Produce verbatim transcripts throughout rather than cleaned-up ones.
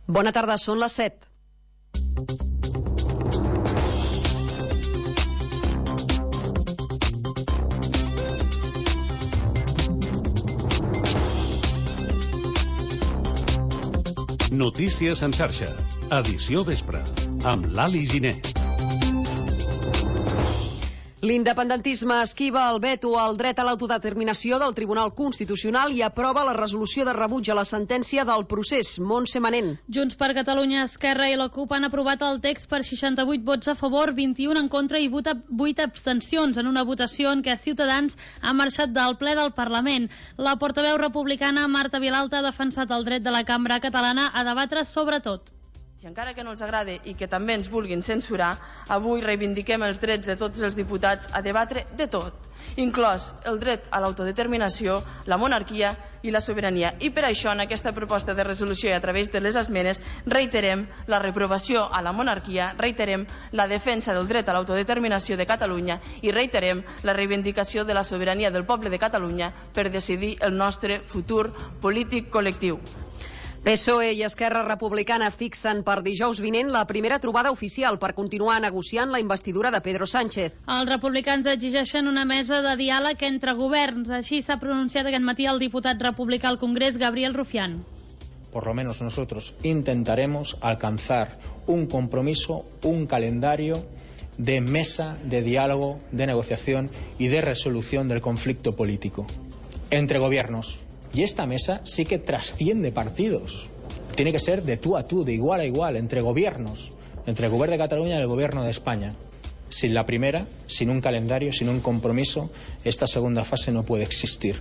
Bona tarda, són les set. Notícies en xarxa, edició vespre, amb l'Ali Giner. L'independentisme esquiva el veto al dret a l'autodeterminació del Tribunal Constitucional i aprova la resolució de rebuig a la sentència del procés. Montse Manent. Junts per Catalunya, Esquerra i la CUP han aprovat el text per seixanta-vuit vots a favor, vint-i-un en contra i vuit abstencions en una votació en què Ciutadans ha marxat del ple del Parlament. La portaveu republicana Marta Vilalta ha defensat el dret de la cambra catalana a debatre sobre tot. I encara que no els agrade i que també ens vulguin censurar, avui reivindiquem els drets de tots els diputats a debatre de tot, inclòs el dret a l'autodeterminació, la monarquia i la sobirania. I per això, en aquesta proposta de resolució i a través de les esmenes, reiterem la reprovació a la monarquia, reiterem la defensa del dret a l'autodeterminació de Catalunya i reiterem la reivindicació de la sobirania del poble de Catalunya per decidir el nostre futur polític col·lectiu. P S O E i Esquerra Republicana fixen per dijous vinent la primera trobada oficial per continuar negociant la investidura de Pedro Sánchez. Els republicans exigeixen una mesa de diàleg entre governs. Així s'ha pronunciat aquest matí el diputat republicà al Congrés, Gabriel Rufián. Por lo menos nosotros intentaremos alcanzar un compromiso, un calendario de mesa de diálogo, de negociación y de resolución del conflicto político entre gobiernos. Y esta mesa sí que trasciende partidos. Tiene que ser de tú a tú, de igual a igual, entre gobiernos, entre el Gobierno de Cataluña y el Gobierno de España. Sin la primera, sin un calendario, sin un compromiso, esta segunda fase no puede existir.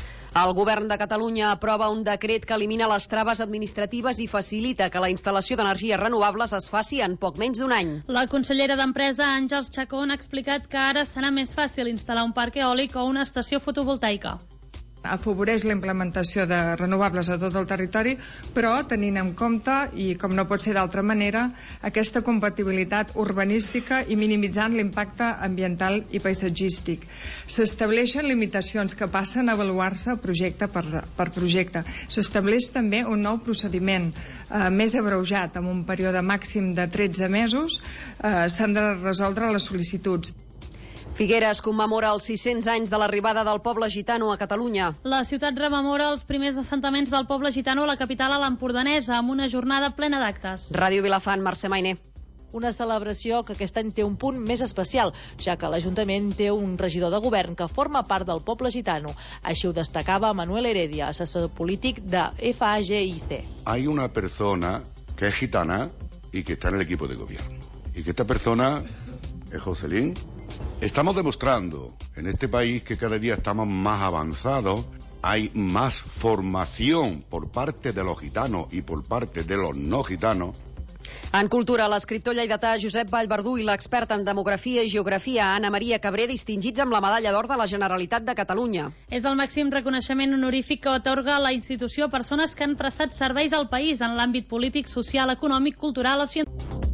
El Govern de Catalunya aprova un decret que elimina les traves administratives i facilita que la instal·lació d'energies renovables es faci en poc menys d'un any. La consellera d'Empresa, Àngels Chacón, ha explicat que ara serà més fàcil instal·lar un parc eòlic o una estació fotovoltaica. Afavoreix la implementació de renovables a tot el territori, però tenint en compte, i com no pot ser d'altra manera, aquesta compatibilitat urbanística i minimitzant l'impacte ambiental i paisatgístic. S'estableixen limitacions que passen a avaluar-se projecte per, per projecte. S'estableix també un nou procediment eh, més abreujat, amb un període màxim de tretze mesos, eh, s'han de resoldre les sol·licituds. Figueres commemora els sis-cents anys de l'arribada del poble gitano a Catalunya. La ciutat rememora els primers assentaments del poble gitano a la capital a l'Empordanesa, amb una jornada plena d'actes. Ràdio Vilafant, Mercè Mainer. Una celebració que aquest any té un punt més especial, ja que l'Ajuntament té un regidor de govern que forma part del poble gitano. Així ho destacava Manuel Heredia, assessor polític de F A G I C. Hay una persona que es gitana y que está en el equipo de gobierno. Y que esta persona es Joselín. Estamos demostrando en este país que cada día estamos más avanzados, hay más formación por parte de los gitanos y por parte de los no gitanos. En cultura, l'escriptor lleidatà Josep Vallverdú i l'experta en demografia i geografia Anna Maria Cabré distingits amb la Medalla d'Or de la Generalitat de Catalunya. És el màxim reconeixement honorífic que atorga la institució a persones que han prestat serveis al país en l'àmbit polític, social, econòmic, cultural o científic.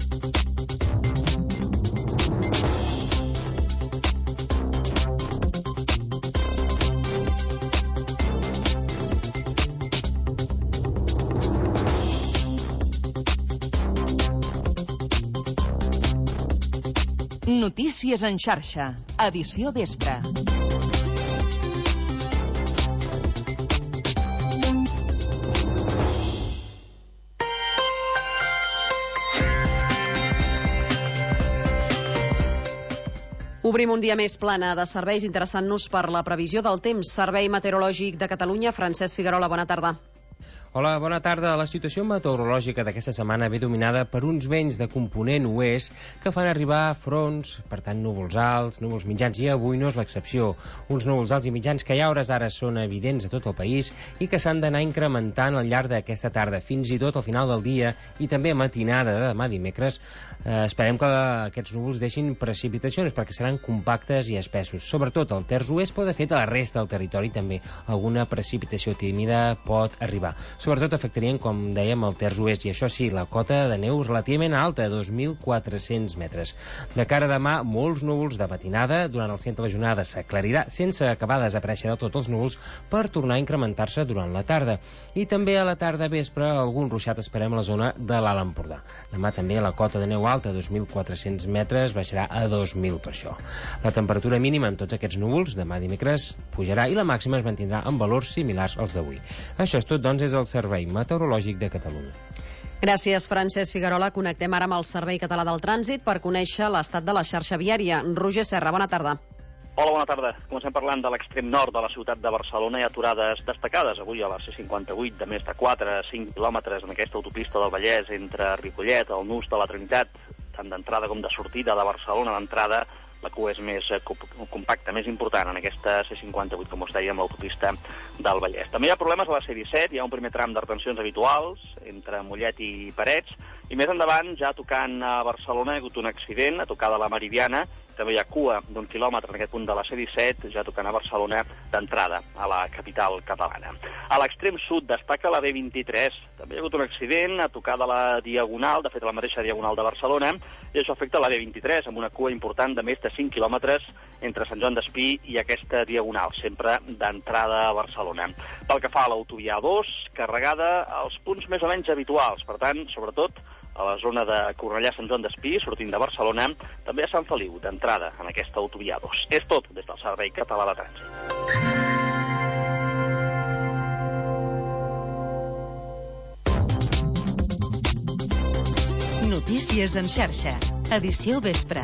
Notícies en xarxa, edició vespre. Obrim un dia més plana de serveis interessant-nos per la previsió del temps. Servei Meteorològic de Catalunya, Francesc Figuerola, bona tarda. Hola, bona tarda. La situació meteorològica d'aquesta setmana ve dominada per uns vents de component oest que fan arribar fronts, per tant núvols alts, núvols mitjans, i avui no és l'excepció. Uns núvols alts i mitjans que ja a hores ara són evidents a tot el país i que s'han d'anar incrementant al llarg d'aquesta tarda, fins i tot al final del dia i també a matinada de demà dimecres. Eh, esperem que aquests núvols deixin precipitacions perquè seran compactes i espessos. Sobretot al terç oest, però de fet a la resta del territori també alguna precipitació tímida pot arribar. Sobretot afectarien, com dèiem, el terç oest, i això sí, la cota de neu relativament alta, dos mil quatre-cents metres. De cara a demà, molts núvols de matinada. Durant el centre de la jornada s'aclarirà, sense acabar de desaparèixer de tots els núvols, per tornar a incrementar-se durant la tarda. I també a la tarda vespre algun ruixat esperem a la zona de l'Alt Empordà. Demà també la cota de neu alta, dos mil quatre-cents metres, baixarà a dos mil per això. La temperatura mínima amb tots aquests núvols demà dimecres pujarà i la màxima es mantindrà en valors similars als d'avui. Això és tot, doncs, des del Servei Meteorològic de Catalunya. Gràcies, Francesc Figuerola. Connectem ara amb el Servei Català del Trànsit per conèixer l'estat de la xarxa viària. Roger Serra, bona tarda. Hola, bona tarda. Comencem parlant de l'extrem nord de la ciutat de Barcelona. Hi ha aturades destacades avui a la C cinquanta-vuit de més de quatre a cinc quilòmetres en aquesta autopista del Vallès entre Ripollet, el Nus de la Trinitat, tant d'entrada com de sortida de Barcelona. D'entrada, la cua és més compacta, més important en aquesta C cinquanta-vuit, com us deia, amb l'autopista del Vallès. També hi ha problemes a la C disset, hi ha un primer tram de retencions habituals entre Mollet i Parets, i més endavant, ja tocant a Barcelona, hi ha hagut un accident a tocar de la Meridiana. També hi ha cua d'un quilòmetre en aquest punt de la C disset, ja tocant a Barcelona d'entrada, a la capital catalana. A l'extrem sud destaca la B vint-i-tres. També hi ha hagut un accident a tocar de la Diagonal, de fet a la mateixa Diagonal de Barcelona, i això afecta la B vint-i-tres, amb una cua important de més de cinc quilòmetres entre Sant Joan d'Espí i aquesta Diagonal, sempre d'entrada a Barcelona. Pel que fa a l'autovia A dos, carregada als punts més o menys habituals, per tant, sobretot, a la zona de Cornellà-Sant Joan d'Espí, sortint de Barcelona, també a Sant Feliu, d'entrada en aquesta autovia A dos. És tot des del Servei Català de Trànsit. Notícies en xarxa. Edició vespre.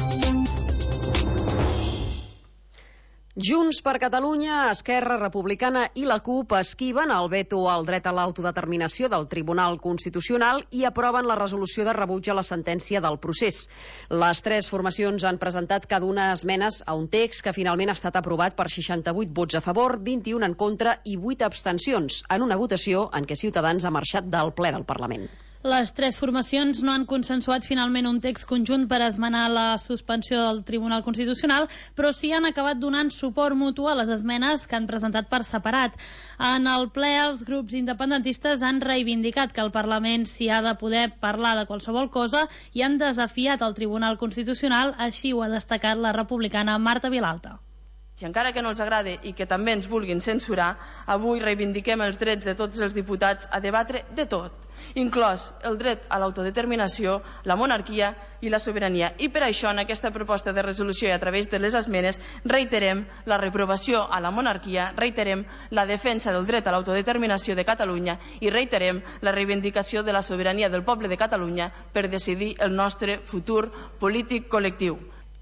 Junts per Catalunya, Esquerra Republicana i la CUP esquiven el veto al dret a l'autodeterminació del Tribunal Constitucional i aproven la resolució de rebuig a la sentència del procés. Les tres formacions han presentat cada una esmenes a un text que finalment ha estat aprovat per seixanta-vuit vots a favor, vint-i-un en contra i vuit abstencions, en una votació en què Ciutadans ha marxat del ple del Parlament. Les tres formacions no han consensuat finalment un text conjunt per esmenar la suspensió del Tribunal Constitucional, però sí han acabat donant suport mutu a les esmenes que han presentat per separat. En el ple, els grups independentistes han reivindicat que el Parlament s'hi ha de poder parlar de qualsevol cosa i han desafiat el Tribunal Constitucional, així ho ha destacat la republicana Marta Vilalta. I encara que no els agrade i que també ens vulguin censurar, avui reivindiquem els drets de tots els diputats a debatre de tot, inclòs el dret a l'autodeterminació, la monarquia i la sobirania. I per això, en aquesta proposta de resolució i a través de les esmenes, reiterem la reprovació a la monarquia, reiterem la defensa del dret a l'autodeterminació de Catalunya i reiterem la reivindicació de la sobirania del poble de Catalunya per decidir el nostre futur polític col·lectiu.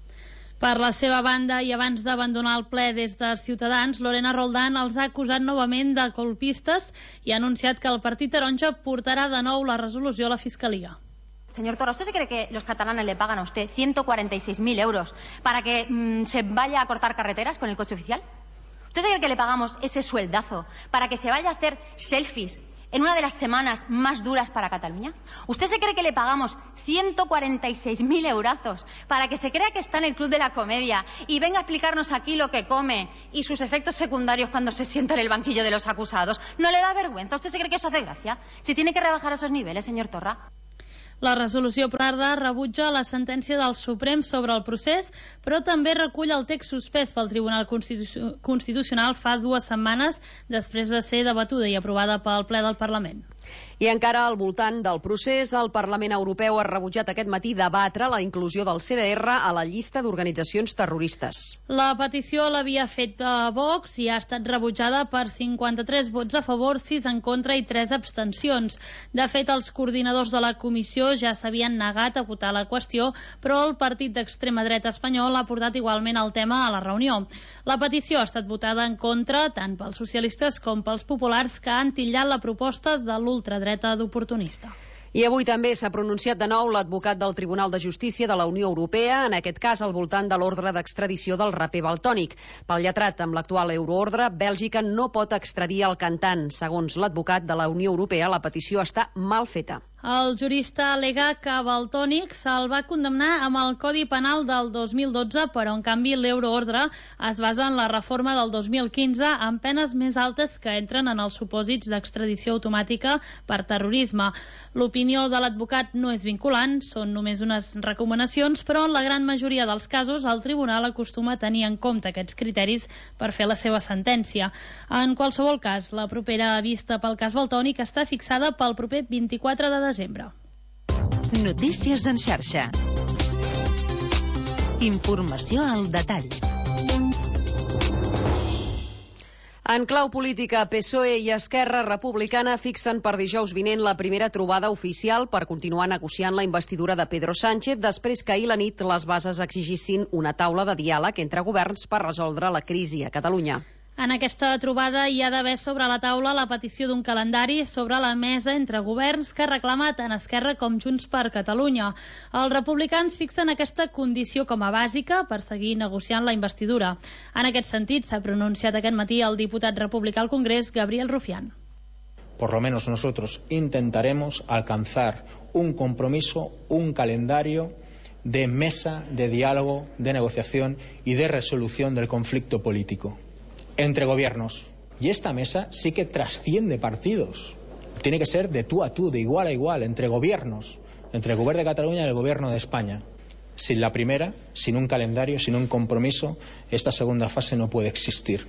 Per la seva banda, i abans d'abandonar el ple des de Ciutadans, Lorena Roldán els ha acusat novament de colpistes i ha anunciat que el Partit Taronja portarà de nou la resolució a la Fiscalia. Señor Torra, ¿usted se cree que los catalanes le pagan a usted ciento cuarenta y seis mil euros para que mmm, se vaya a cortar carreteras con el coche oficial? ¿Usted se cree que le pagamos ese sueldazo para que se vaya a hacer selfies en una de las semanas más duras para Cataluña? ¿Usted se cree que le pagamos ciento cuarenta y seis mil eurazos para que se crea que está en el Club de la Comedia y venga a explicarnos aquí lo que come y sus efectos secundarios cuando se sienta en el banquillo de los acusados? ¿No le da vergüenza? ¿Usted se cree que eso hace gracia? Si tiene que rebajar esos niveles, señor Torra. La resolució parda rebutja la sentència del Suprem sobre el procés, però també recull el text suspès pel Tribunal Constitu- Constitucional fa dues setmanes després de ser debatuda i aprovada pel ple del Parlament. I encara al voltant del procés, el Parlament Europeu ha rebutjat aquest matí debatre la inclusió del C D R a la llista d'organitzacions terroristes. La petició l'havia fet a Vox i ha estat rebutjada per cinquanta-tres vots a favor, sis en contra i tres abstencions. De fet, els coordinadors de la comissió ja s'havien negat a votar la qüestió, però el partit d'extrema dreta espanyol ha portat igualment el tema a la reunió. La petició ha estat votada en contra tant pels socialistes com pels populars, que han titllat la proposta de l'ultradreta d'oportunista. I avui també s'ha pronunciat de nou l'advocat del Tribunal de Justícia de la Unió Europea, en aquest cas al voltant de l'ordre d'extradició del raper Valtònyc. Pel lletrat, amb l'actual euroordre, Bèlgica no pot extradir el cantant. Segons l'advocat de la Unió Europea, la petició està mal feta. El jurista Legach Valtònyc se'l va condemnar amb el Codi Penal del dos mil dotze, però en canvi l'euroordre es basa en la reforma del dos mil quinze amb penes més altes que entren en els supòsits d'extradició automàtica per terrorisme. L'opinió de l'advocat no és vinculant, són només unes recomanacions, però en la gran majoria dels casos el tribunal acostuma a tenir en compte aquests criteris per fer la seva sentència. En qualsevol cas, la propera vista pel cas Valtònyc està fixada pel proper vint-i-quatre de desembre. Notícies en xarxa. Informació al detall. En clau política, P S O E i Esquerra Republicana fixen per dijous vinent la primera trobada oficial per continuar negociant la investidura de Pedro Sánchez després que ahir la nit les bases exigissin una taula de diàleg entre governs per resoldre la crisi a Catalunya. En aquesta trobada hi ha d'haver sobre la taula la petició d'un calendari sobre la mesa entre governs que reclama tant Esquerra com Junts per Catalunya. Els republicans fixen aquesta condició com a bàsica per seguir negociant la investidura. En aquest sentit, s'ha pronunciat aquest matí el diputat republicà al Congrés, Gabriel Rufián. Por lo menos nosotros intentaremos alcanzar un compromiso, un calendario de mesa de diálogo, de negociación y de resolución del conflicto político entre gobiernos. Y esta mesa sí que trasciende partidos. Tiene que ser de tú a tú, de igual a igual, entre gobiernos, entre el gobierno de Cataluña y el gobierno de España. Sin la primera, sin un calendario, sin un compromiso, esta segunda fase no puede existir.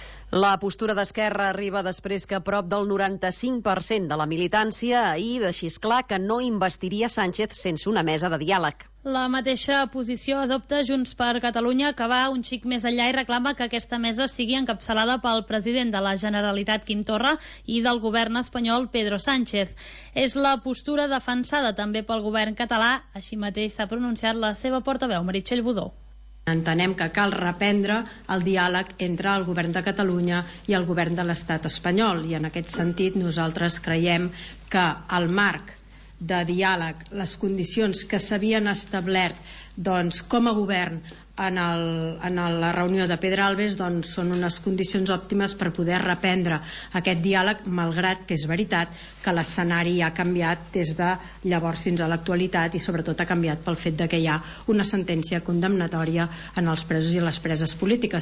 La postura d'Esquerra arriba després que prop del noranta-cinc per cent de la militància ahir deixés clar que no investiria Sánchez sense una mesa de diàleg. La mateixa posició adopta Junts per Catalunya, que va un xic més enllà i reclama que aquesta mesa sigui encapçalada pel president de la Generalitat, Quim Torra, i del govern espanyol, Pedro Sánchez. És la postura defensada també pel govern català, així mateix s'ha pronunciat la seva portaveu, Meritxell Budó. Entenem que cal reprendre el diàleg entre el govern de Catalunya i el govern de l'estat espanyol, i en aquest sentit nosaltres creiem que el marc de diàleg, les condicions que s'havien establert doncs, com a govern en, el, en la reunió de Pedralbes doncs, són unes condicions òptimes per poder reprendre aquest diàleg, malgrat que és veritat que l'escenari ha canviat des de llavors fins a l'actualitat, i sobretot ha canviat pel fet de que hi ha una sentència condemnatòria en els presos i les preses polítiques.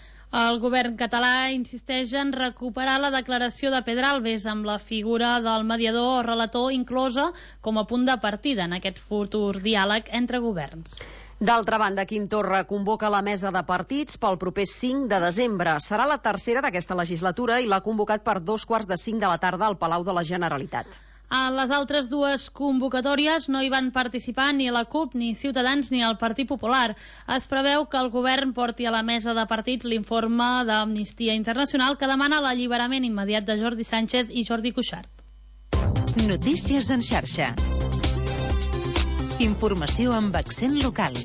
El govern català insisteix en recuperar la declaració de Pedralbes amb la figura del mediador o relator inclosa com a punt de partida en aquest futur diàleg entre governs. D'altra banda, Quim Torra convoca la mesa de partits pel proper cinc de desembre. Serà la tercera d'aquesta legislatura i l'ha convocat per dos quarts de cinc de la tarda al Palau de la Generalitat. En les altres dues convocatòries no hi van participar ni la CUP, ni Ciutadans, ni el Partit Popular. Es preveu que el govern porti a la mesa de partits l'informe d'Amnistia Internacional que demana l'alliberament immediat de Jordi Sánchez i Jordi Cuixart. Notícies en xarxa. Informació amb accent local.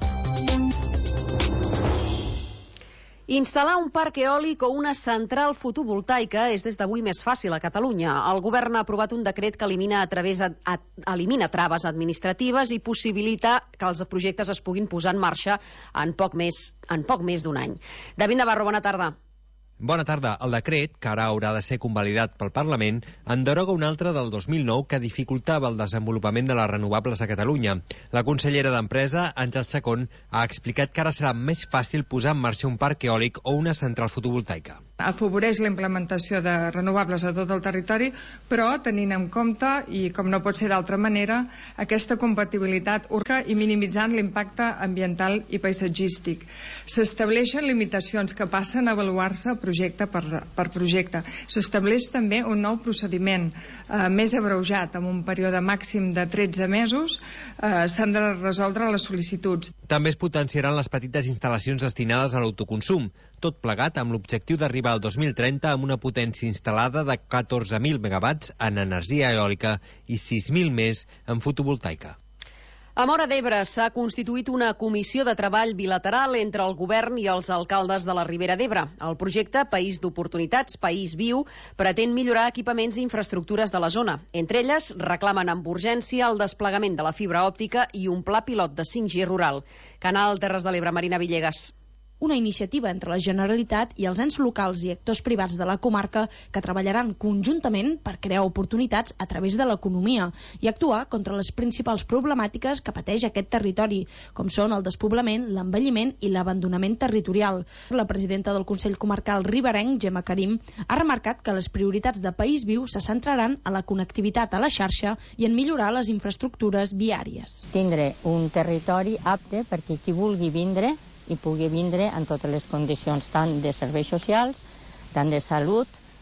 Instal·lar un parc eòlic o una central fotovoltaica és des d'avui més fàcil a Catalunya. El govern ha aprovat un decret que elimina, a través a, a, elimina traves administratives i possibilita que els projectes es puguin posar en marxa en poc més, en poc més d'un any. David Navarro, bona tarda. Bona tarda. El decret, que ara haurà de ser convalidat pel Parlament, en deroga un altre del dos mil nou que dificultava el desenvolupament de les renovables a Catalunya. La consellera d'Empresa, Àngels Chacón, ha explicat que ara serà més fàcil posar en marxa un parc eòlic o una central fotovoltaica. Afavoreix la implementació de renovables a tot el territori, però tenint en compte, i com no pot ser d'altra manera, aquesta compatibilitat urca i minimitzant l'impacte ambiental i paisatgístic. S'estableixen limitacions que passen a avaluar-se projecte per, per projecte. S'estableix també un nou procediment eh, més abreujat, amb un període màxim de tretze mesos, eh, s'han de resoldre les sol·licituds. També es potenciaran les petites instal·lacions destinades a l'autoconsum, tot plegat amb l'objectiu d'arribar al dos mil trenta amb una potència instal·lada de catorze mil megawatts en energia eòlica i sis mil més en fotovoltaica. A Móra d'Ebre s'ha constituït una comissió de treball bilateral entre el govern i els alcaldes de la Ribera d'Ebre. El projecte País d'Oportunitats, País Viu, pretén millorar equipaments i infraestructures de la zona. Entre elles, reclamen amb urgència el desplegament de la fibra òptica i un pla pilot de cinc G rural. Canal Terres de l'Ebre, Marina Villegas. una iniciativa entre la Generalitat i els ens locals i actors privats de la comarca que treballaran conjuntament per crear oportunitats a través de l'economia i actuar contra les principals problemàtiques que pateix aquest territori, com són el despoblament, l'envelliment i l'abandonament territorial. La presidenta del Consell Comarcal Riberenc, Gemma Karim, ha remarcat que les prioritats de País Viu se centraran a la connectivitat a la xarxa i en millorar les infraestructures viàries. Tindre un territori apte perquè qui vulgui vindre i pugui vindre en totes les condicions, tant de serveis socials, tant de salut,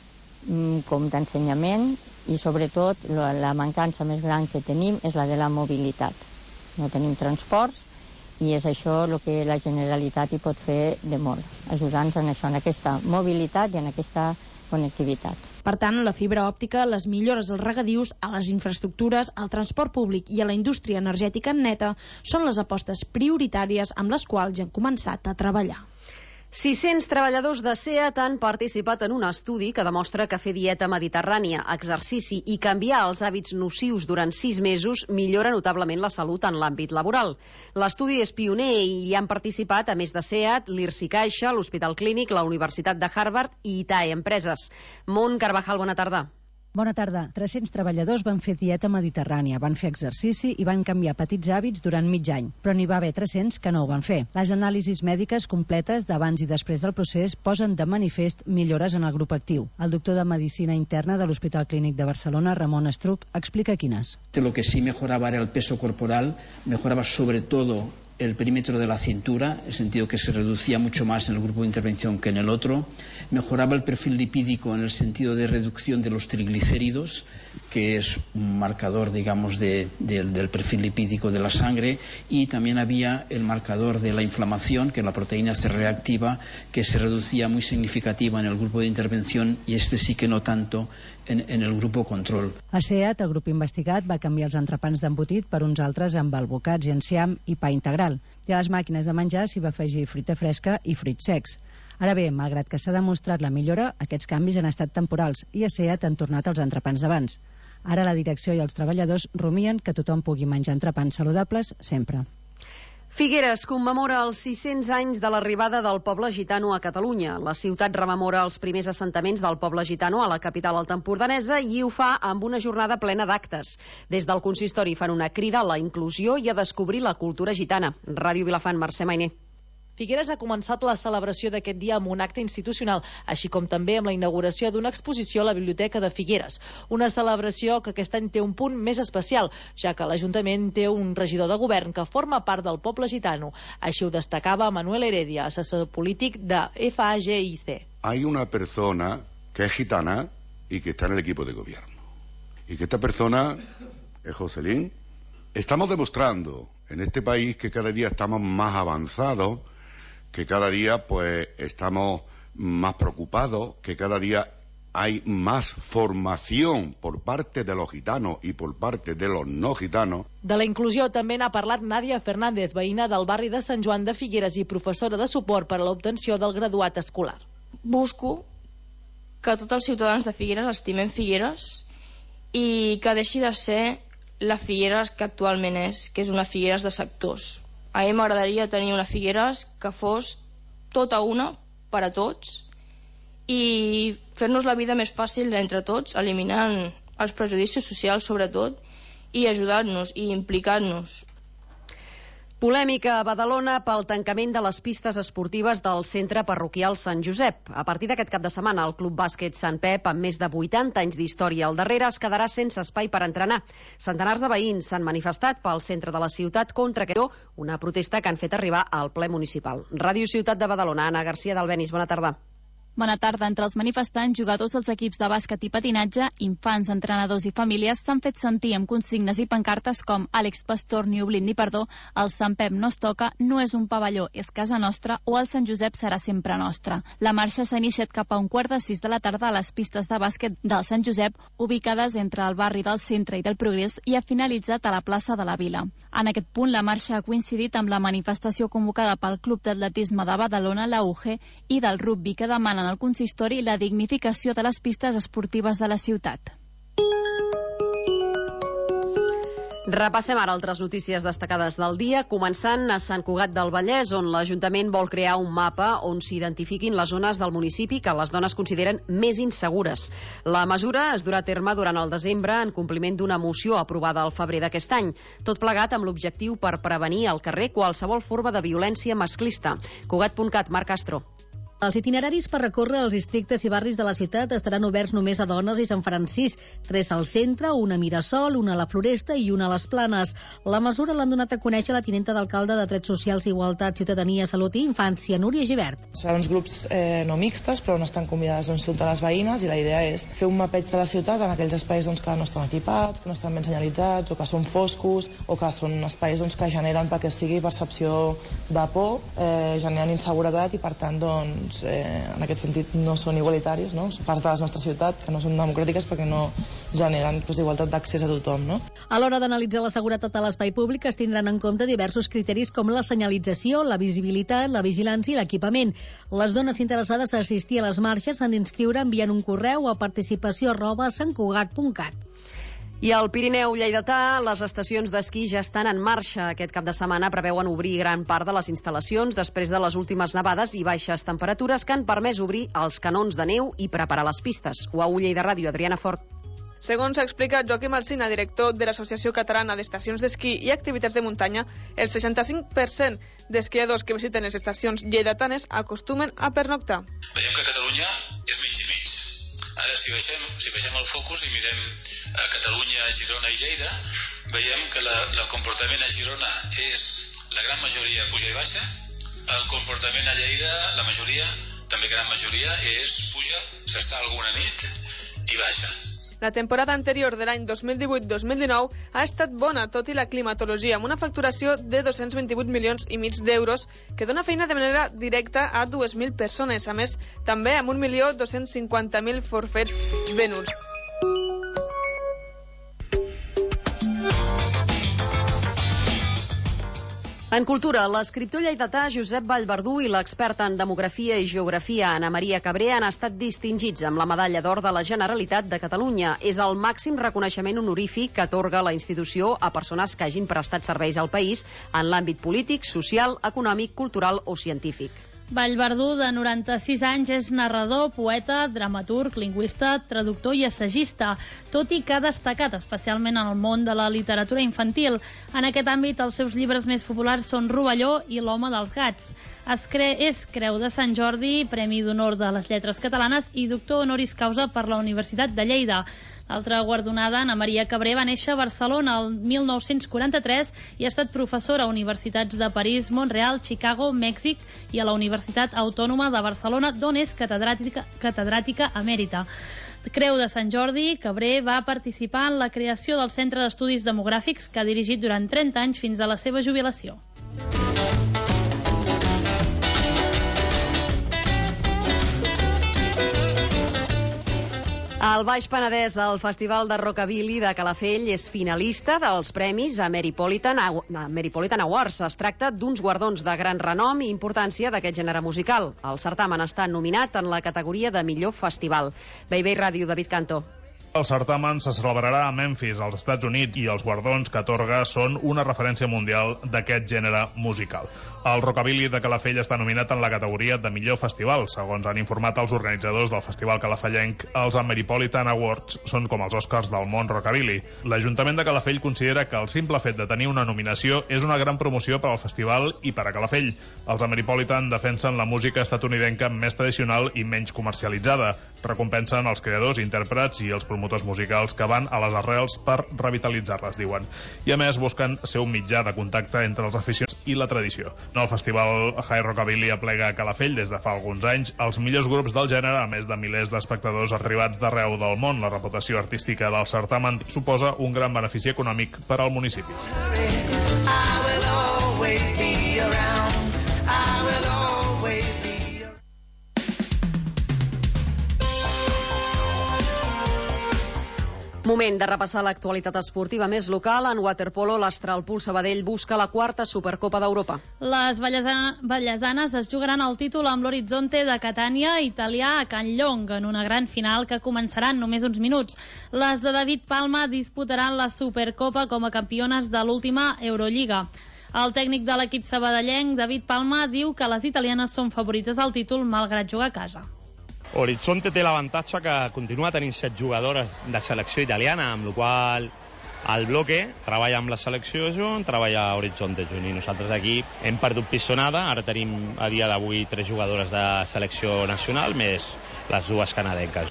com d'ensenyament, i sobretot la mancança més gran que tenim és la de la mobilitat. No tenim transports i és això el que la Generalitat hi pot fer de molt, ajudant-nos en això, en aquesta mobilitat i en aquesta connectivitat. Per tant, la fibra òptica, les millores als regadius, a les infraestructures, al transport públic i a la indústria energètica neta són les apostes prioritàries amb les quals ja han començat a treballar. sis-cents treballadors de SEAT han participat en un estudi que demostra que fer dieta mediterrània, exercici i canviar els hàbits nocius durant sis mesos millora notablement la salut en l'àmbit laboral. L'estudi és pioner i hi han participat, a més de SEAT, l'IRSI Caixa, l'Hospital Clínic, la Universitat de Harvard i I T A E Empreses. Mont Carvajal, bona tarda. Bona tarda. tres-cents treballadors van fer dieta mediterrània, van fer exercici i van canviar petits hàbits durant mig any, però n'hi va haver tres-cents que no ho van fer. Les anàlisis mèdiques completes d'abans i després del procés posen de manifest millores en el grup actiu. El doctor de Medicina Interna de l'Hospital Clínic de Barcelona, Ramon Estruc, explica quines. Lo que sí mejoraba era el peso corporal, mejoraba sobre todo el perímetro de la cintura, en el sentido que se reducía mucho más en el grupo de intervención que en el otro, mejoraba el perfil lipídico en el sentido de reducción de los triglicéridos, que es un marcador, digamos, de, de, del perfil lipídico de la sangre, y también había el marcador de la inflamación, que es la proteína C reactiva, que se reducía muy significativa en el grupo de intervención, y este sí que no tanto en, en el grupo control. A SEAT, el grup investigat va canviar els entrepans d'embotit per uns altres amb albocats i enciam i pa integral, i a les màquines de menjar s'hi va afegir fruita fresca i fruits secs. Ara bé, malgrat que s'ha demostrat la millora, aquests canvis han estat temporals i a SEAT han tornat als entrepans d'abans. Ara la direcció i els treballadors rumien que tothom pugui menjar entrepans saludables sempre. Figueres commemora els sis-cents anys de l'arribada del poble gitano a Catalunya. La ciutat rememora els primers assentaments del poble gitano a la capital altaempordanesa i ho fa amb una jornada plena d'actes. Des del consistori fan una crida a la inclusió i a descobrir la cultura gitana. Ràdio Vilafant, Mercè Mainer. Figueres ha començat la celebració d'aquest dia amb un acte institucional, així com també amb la inauguració d'una exposició a la Biblioteca de Figueres. Una celebració que aquest any té un punt més especial, ja que l'Ajuntament té un regidor de govern que forma part del poble gitano. Així ho destacava Manuel Heredia, assessor polític de F A G I C. Hay una persona que es gitana y que está en el equipo de gobierno. Y que esta persona es Joselín. Estamos demostrando en este país que cada día estamos más avanzados, que cada día pues estamos más preocupados, que cada día hay más formación por parte de los gitanos y por parte de los no gitanos. De la inclusió també n'ha parlat Nàdia Fernández, veïna del barri de Sant Joan de Figueres i professora de suport per a l'obtenció del graduat escolar. Busco que tots els ciutadans de Figueres estimen Figueres i que deixi de ser la Figueres que actualment és, que és una Figueres de sectors. A mi m'agradaria tenir una Figueres que fos tota una per a tots i fer-nos la vida més fàcil entre tots, eliminant els prejudicis socials sobretot i ajudar-nos i implicar-nos. Polèmica a Badalona pel tancament de les pistes esportives del centre parroquial Sant Josep. A partir d'aquest cap de setmana, el Club Bàsquet Sant Pep, amb més de vuitanta anys d'història al darrere, es quedarà sense espai per entrenar. Centenars de veïns s'han manifestat pel centre de la ciutat contra aquest, una protesta que han fet arribar al ple municipal. Ràdio Ciutat de Badalona, Anna García d'Albenis, bona tarda. Bona tarda. Entre els manifestants, jugadors dels equips de bàsquet i patinatge, infants, entrenadors i famílies s'han fet sentir amb consignes i pancartes com Àlex Pastor, ni oblit ni perdó, el Sant Pep no es toca, no és un pavelló, és casa nostra, o el Sant Josep serà sempre nostre. La marxa s'ha iniciat cap a un quart de sis de la tarda a les pistes de bàsquet del Sant Josep, ubicades entre el barri del Centre i del Progrés, i ha finalitzat a la plaça de la Vila. En aquest punt, la marxa ha coincidit amb la manifestació convocada pel Club d'Atletisme de Badalona, la U G, i del rugby, que demanen al consistori la dignificació de les pistes esportives de la ciutat. Repassem ara altres notícies destacades del dia, començant a Sant Cugat del Vallès, on l'Ajuntament vol crear un mapa on s'identifiquin les zones del municipi que les dones consideren més insegures. La mesura es durà a terme durant el desembre en compliment d'una moció aprovada al febrer d'aquest any, tot plegat amb l'objectiu per prevenir al carrer qualsevol forma de violència masclista. Cugat punt cat, Marc Castro. Els itineraris per recórrer els districtes i barris de la ciutat estaran oberts només a dones i se'n faran sis, tres al centre, una a Mirasol, una a la Floresta i una a les Planes. La mesura l'han donat a conèixer la tinenta d'alcalde de Drets Socials, Igualtat, Ciutadania, Salut i Infància, Núria Gibert. Seran uns grups eh, no mixtes, però on estan convidades doncs, totes les veïnes, i la idea és fer un mapeig de la ciutat en aquells espais doncs, que no estan equipats, que no estan ben senyalitzats, o que són foscos, o que són espais doncs, que generen perquè sigui percepció de por, eh, generen inseguretat i per tant doncs, Eh, en aquest sentit no són igualitaris, no? Són parts de la nostra ciutat que no són democràtiques perquè no generen pues, igualtat d'accés a tothom. No? A l'hora d'analitzar la seguretat a l'espai públic es tindran en compte diversos criteris com la senyalització, la visibilitat, la vigilància i l'equipament. Les dones interessades a assistir a les marxes s'han d'inscriure enviant un correu a participació arroba santcugat punt cat. I al Pirineu lleidatà, les estacions d'esquí ja estan en marxa. Aquest cap de setmana preveuen obrir gran part de les instal·lacions després de les últimes nevades i baixes temperatures que han permès obrir els canons de neu i preparar les pistes. U A U Lleida Ràdio, Adriana Fort. Segons explica Joaquim Alsina, director de l'Associació Catalana d'Estacions d'Esquí i Activitats de Muntanya, el seixanta-cinc per cent d'esquiadors que visiten les estacions lleidatanes acostumen a pernoctar. Veiem que a Catalunya és mig i mig. Ara, si baixem, si baixem el focus i mirem a Catalunya, Girona i Lleida, veiem que la, el comportament a Girona és la gran majoria puja i baixa, el comportament a Lleida, la majoria, també gran majoria, és puja, s'està alguna nit i baixa. La temporada anterior de l'any dos mil divuit dos mil dinou ha estat bona, tot i la climatologia, amb una facturació de dos-cents vint-i-vuit milions i mig d'euros que dona feina de manera directa a dues mil persones. A més, també amb un milió dos-cents cinquanta mil forfets venuts. En cultura, l'escriptor lleidatà Josep Vallverdú i l'experta en demografia i geografia Ana Maria Cabré han estat distingits amb la Medalla d'Or de la Generalitat de Catalunya. És el màxim reconeixement honorífic que atorga la institució a persones que hagin prestat serveis al país en l'àmbit polític, social, econòmic, cultural o científic. Vallverdú, de noranta-sis anys, és narrador, poeta, dramaturg, lingüista, traductor i assagista, tot i que ha destacat especialment en el món de la literatura infantil. En aquest àmbit, els seus llibres més populars són Rovelló i L'home dels gats. Es cre és Creu de Sant Jordi, Premi d'Honor de les Lletres Catalanes i doctor honoris causa per la Universitat de Lleida. L'altra guardonada, Ana Maria Cabré, va néixer a Barcelona el mil nou-cents quaranta-tres i ha estat professora a universitats de París, Montreal, Chicago, Mèxic i a la Universitat Autònoma de Barcelona, d'on és catedràtica, catedràtica emèrita. Creu de Sant Jordi, Cabré va participar en la creació del Centre d'Estudis Demogràfics que ha dirigit durant trenta anys fins a la seva jubilació. Al Baix Penedès, el Festival de Rockabilly de Calafell és finalista dels premis a Metropolitan, Metropolitan Awards. Es tracta d'uns guardons de gran renom i importància d'aquest gènere musical. El certamen està nominat en la categoria de millor festival. Veibei Ràdio, David Canto. El certamen se celebrarà a Memphis, als Estats Units, i els guardons que atorga són una referència mundial d'aquest gènere musical. El Rockabilly de Calafell està nominat en la categoria de millor festival. Segons han informat els organitzadors del Festival Calafellenc, els Metropolitan Awards són com els Oscars del món Rockabilly. L'Ajuntament de Calafell considera que el simple fet de tenir una nominació és una gran promoció per al festival i per a Calafell. Els Metropolitan defensen la música estatunidenca més tradicional i menys comercialitzada. Recompensen els creadors, intèrprets i els promotors musicals que van a les arrels per revitalitzar-les, diuen. I a més busquen ser un mitjà de contacte entre els aficionats i la tradició. El festival High Rockabilly aplega a Calafell des de fa alguns anys els millors grups del gènere, a més de milers d'espectadors arribats d'arreu del món. La reputació artística del certamen suposa un gran benefici econòmic per al municipi. Moment de repassar l'actualitat esportiva més local. En waterpolo, l'Astralpool Sabadell busca la quarta Supercopa d'Europa. Les vallesanes es jugaran el títol amb l'Horizonte de Catània, italià, a Can Llong, en una gran final que començarà en només uns minuts. Les de David Palma disputaran la Supercopa com a campiones de l'última Eurolliga. El tècnic de l'equip sabadellenc, David Palma, diu que les italianes són favorites al títol malgrat jugar a casa. Horizonte té l'avantatge que continua tenint set jugadores de selecció italiana, amb la qual el bloque treballa amb la selecció junt, treballa a Horizonte junt, i nosaltres aquí hem perdut pistonada. Ara tenim a dia d'avui tres jugadores de selecció nacional, més les dues canadenques.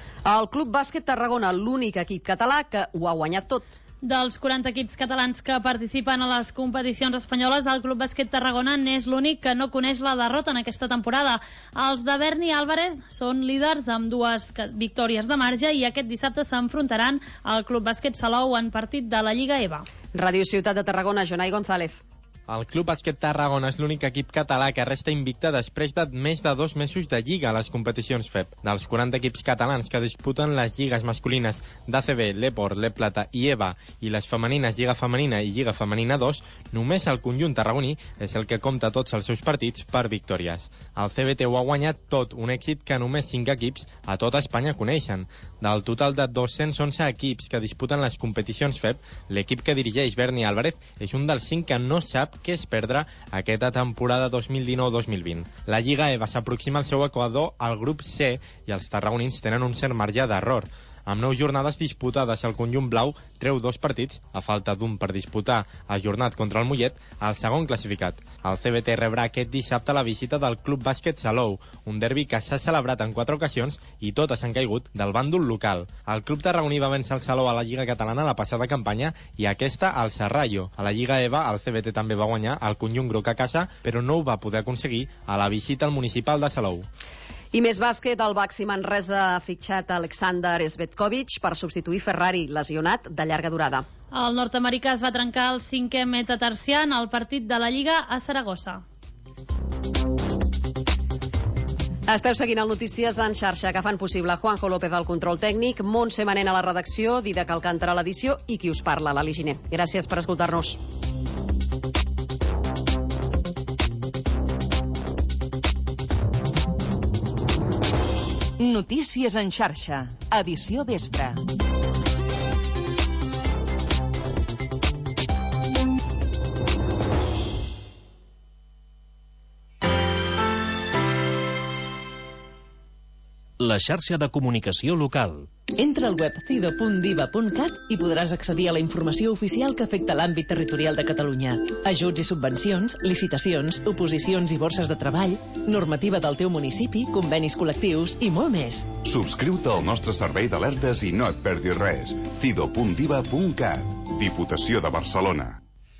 El Club Bàsquet Tarragona, l'únic equip català que ho ha guanyat tot. Dels quaranta equips catalans que participen a les competicions espanyoles, el Club Bàsquet Tarragona n'és l'únic que no coneix la derrota en aquesta temporada. Els de Berni Álvarez són líders amb dues victòries de marge i aquest dissabte s'enfrontaran al Club Bàsquet Salou en partit de la Lliga EVA. Ràdio Ciutat de Tarragona, Jonai González. El Club Bàsquet Tarragona és l'únic equip català que resta invicte després de més de dos mesos de Lliga a les competicions F E P. Dels quaranta equips catalans que disputen les lligues masculines d'A C B, l'Eport, l'Eplata i EVA i les femenines Lliga Femenina i Lliga Femenina dos, només el conjunt tarragoní és el que compta tots els seus partits per victòries. El C B T ho ha guanyat tot, un èxit que només cinc equips a tota Espanya coneixen. Del total de dos-cents onze equips que disputen les competicions F E P, l'equip que dirigeix Berni Álvarez és un dels cinc que no sap què és perdre aquesta temporada dos mil dinou dos mil vint. La Lliga EVA s'aproxima al seu equador al grup C i els tarragonins tenen un cert marge d'error. Amb nou jornades disputades, el conjunt blau treu dos partits, a falta d'un per disputar ajornat contra el Mollet, al segon classificat. El C B T rebrà aquest dissabte la visita del Club Bàsquet Salou, un derbi que s'ha celebrat en quatre ocasions i totes han caigut del bàndol local. El club tarragoní va vèncer el Salou a la Lliga Catalana la passada campanya i aquesta al Serrallo. A la Lliga EVA, el C B T també va guanyar el conjunt groc a casa, però no ho va poder aconseguir a la visita al municipal de Salou. I més bàsquet, el Baxi Manresa ha fitxat Alexander Svetkovic per substituir Ferrari, lesionat de llarga durada. El nord-americà es va trencar el cinquè metatarsià al partit de la Lliga a Saragossa. Esteu seguint el Notícies en xarxa, que fan possible Juanjo López al control tècnic, Montse Manent a la redacció, Didac Alcántara a l'edició i qui us parla, l'Ali Giner. Gràcies per escoltar-nos. Notícies en xarxa, edició vespre. La xarxa de comunicació local. Entra al web cido punt diva punt cat i podràs accedir a la informació oficial que afecta l'àmbit territorial de Catalunya. Ajuts i subvencions, licitacions, oposicions i borses de treball, normativa del teu municipi, convenis col·lectius i molt més. Subscriu-te al nostre servei d'alertes i no et perdis res. cido punt diva punt cat. Diputació de Barcelona.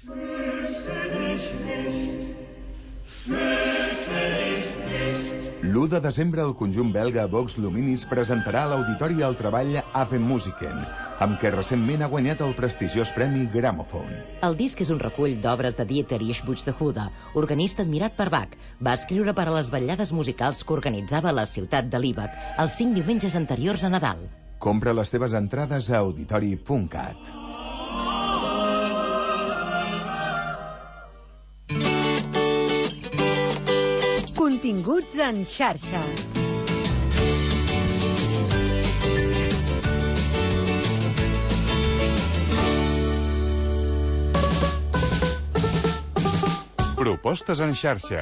l'u de desembre el conjunt belga Vox Luminis presentarà a l'Auditori el treball Ave Musiken, amb què recentment ha guanyat el prestigiós premi Gramophone. El disc és un recull d'obres de Dieterich Buxtehude, organista admirat per Bach. Va escriure per a les vetllades musicals que organitzava la ciutat de Líbec els cinc diumenges anteriors a Nadal. Compra les teves entrades a auditori punt cat. Continguts en xarxa. Propostes en xarxa.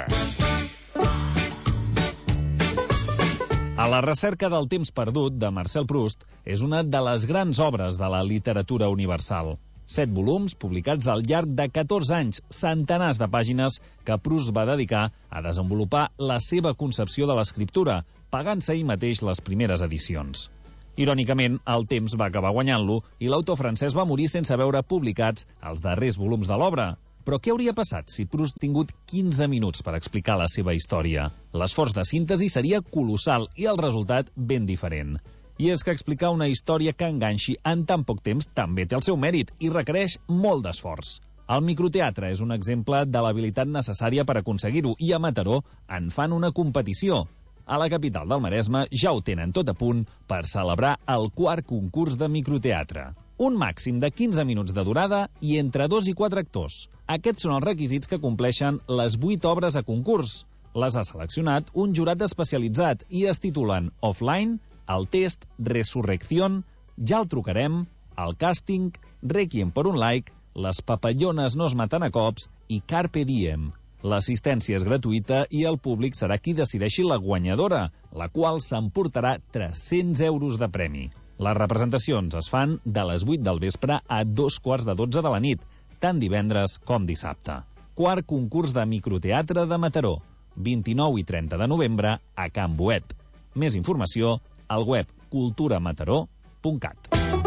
A la recerca del temps perdut, de Marcel Proust, és una de les grans obres de la literatura universal. Set volums publicats al llarg de catorze anys, centenars de pàgines que Proust va dedicar a desenvolupar la seva concepció de l'escriptura, pagant-se ell mateix les primeres edicions. Irònicament, el temps va acabar guanyant-lo i l'autor francès va morir sense veure publicats els darrers volums de l'obra. Però què hauria passat si Proust tingut quinze minuts per explicar la seva història? L'esforç de síntesi seria colossal i el resultat ben diferent. I és que explicar una història que enganxi en tan poc temps també té el seu mèrit i requereix molt d'esforç. El microteatre és un exemple de l'habilitat necessària per aconseguir-ho i a Mataró en fan una competició. a la capital del Maresme ja ho tenen tot a punt per celebrar el quart concurs de microteatre. Un màxim de quinze minuts de durada i entre dos i quatre actors. Aquests són els requisits que compleixen les vuit obres a concurs. Les ha seleccionat un jurat especialitzat i es titulen Offline, El test, Resurrección, Ja el trucarem, El càsting, Requiem per un like, Les papallones no es maten a cops i Carpe Diem. L'assistència és gratuïta i el públic serà qui decideixi la guanyadora, la qual s'emportarà tres-cents euros de premi. Les representacions es fan de les vuit del vespre a dos quarts de dotze de la nit, tant divendres com dissabte. Quart concurs de microteatre de Mataró, vint-i-nou i trenta de novembre a Can Boet. Més informació al web culturamataró punt cat.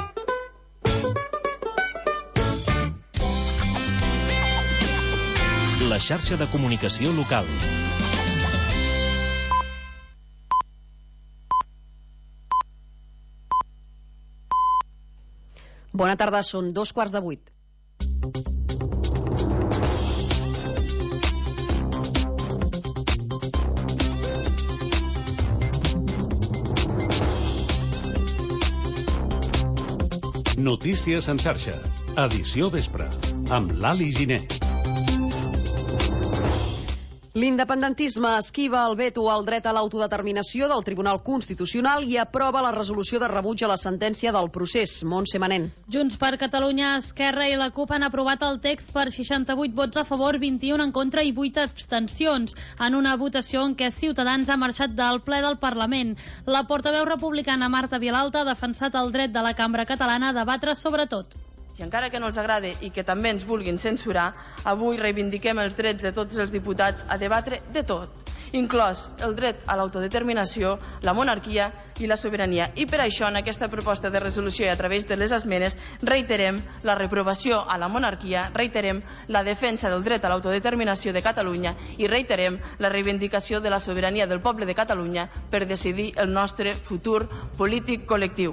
La xarxa de comunicació local. Bona tarda, són dos quarts de vuit. Notícies en xarxa. Edició vespre. Amb l'Ali Giner. L'independentisme esquiva el veto al dret a l'autodeterminació del Tribunal Constitucional i aprova la resolució de rebuig a la sentència del procés. Montse Manent. Junts per Catalunya, Esquerra i la CUP han aprovat el text per seixanta-vuit vots a favor, vint-i-un en contra i vuit abstencions, en una votació en què Ciutadans ha marxat del ple del Parlament. La portaveu republicana Marta Vilalta ha defensat el dret de la cambra catalana a debatre sobre tot. I encara que no els agrade i que també ens vulguin censurar, avui reivindiquem els drets de tots els diputats a debatre de tot, inclòs el dret a l'autodeterminació, la monarquia i la sobirania. I per això, en aquesta proposta de resolució i a través de les esmenes, reiterem la reprovació a la monarquia, reiterem la defensa del dret a l'autodeterminació de Catalunya i reiterem la reivindicació de la sobirania del poble de Catalunya per decidir el nostre futur polític col·lectiu.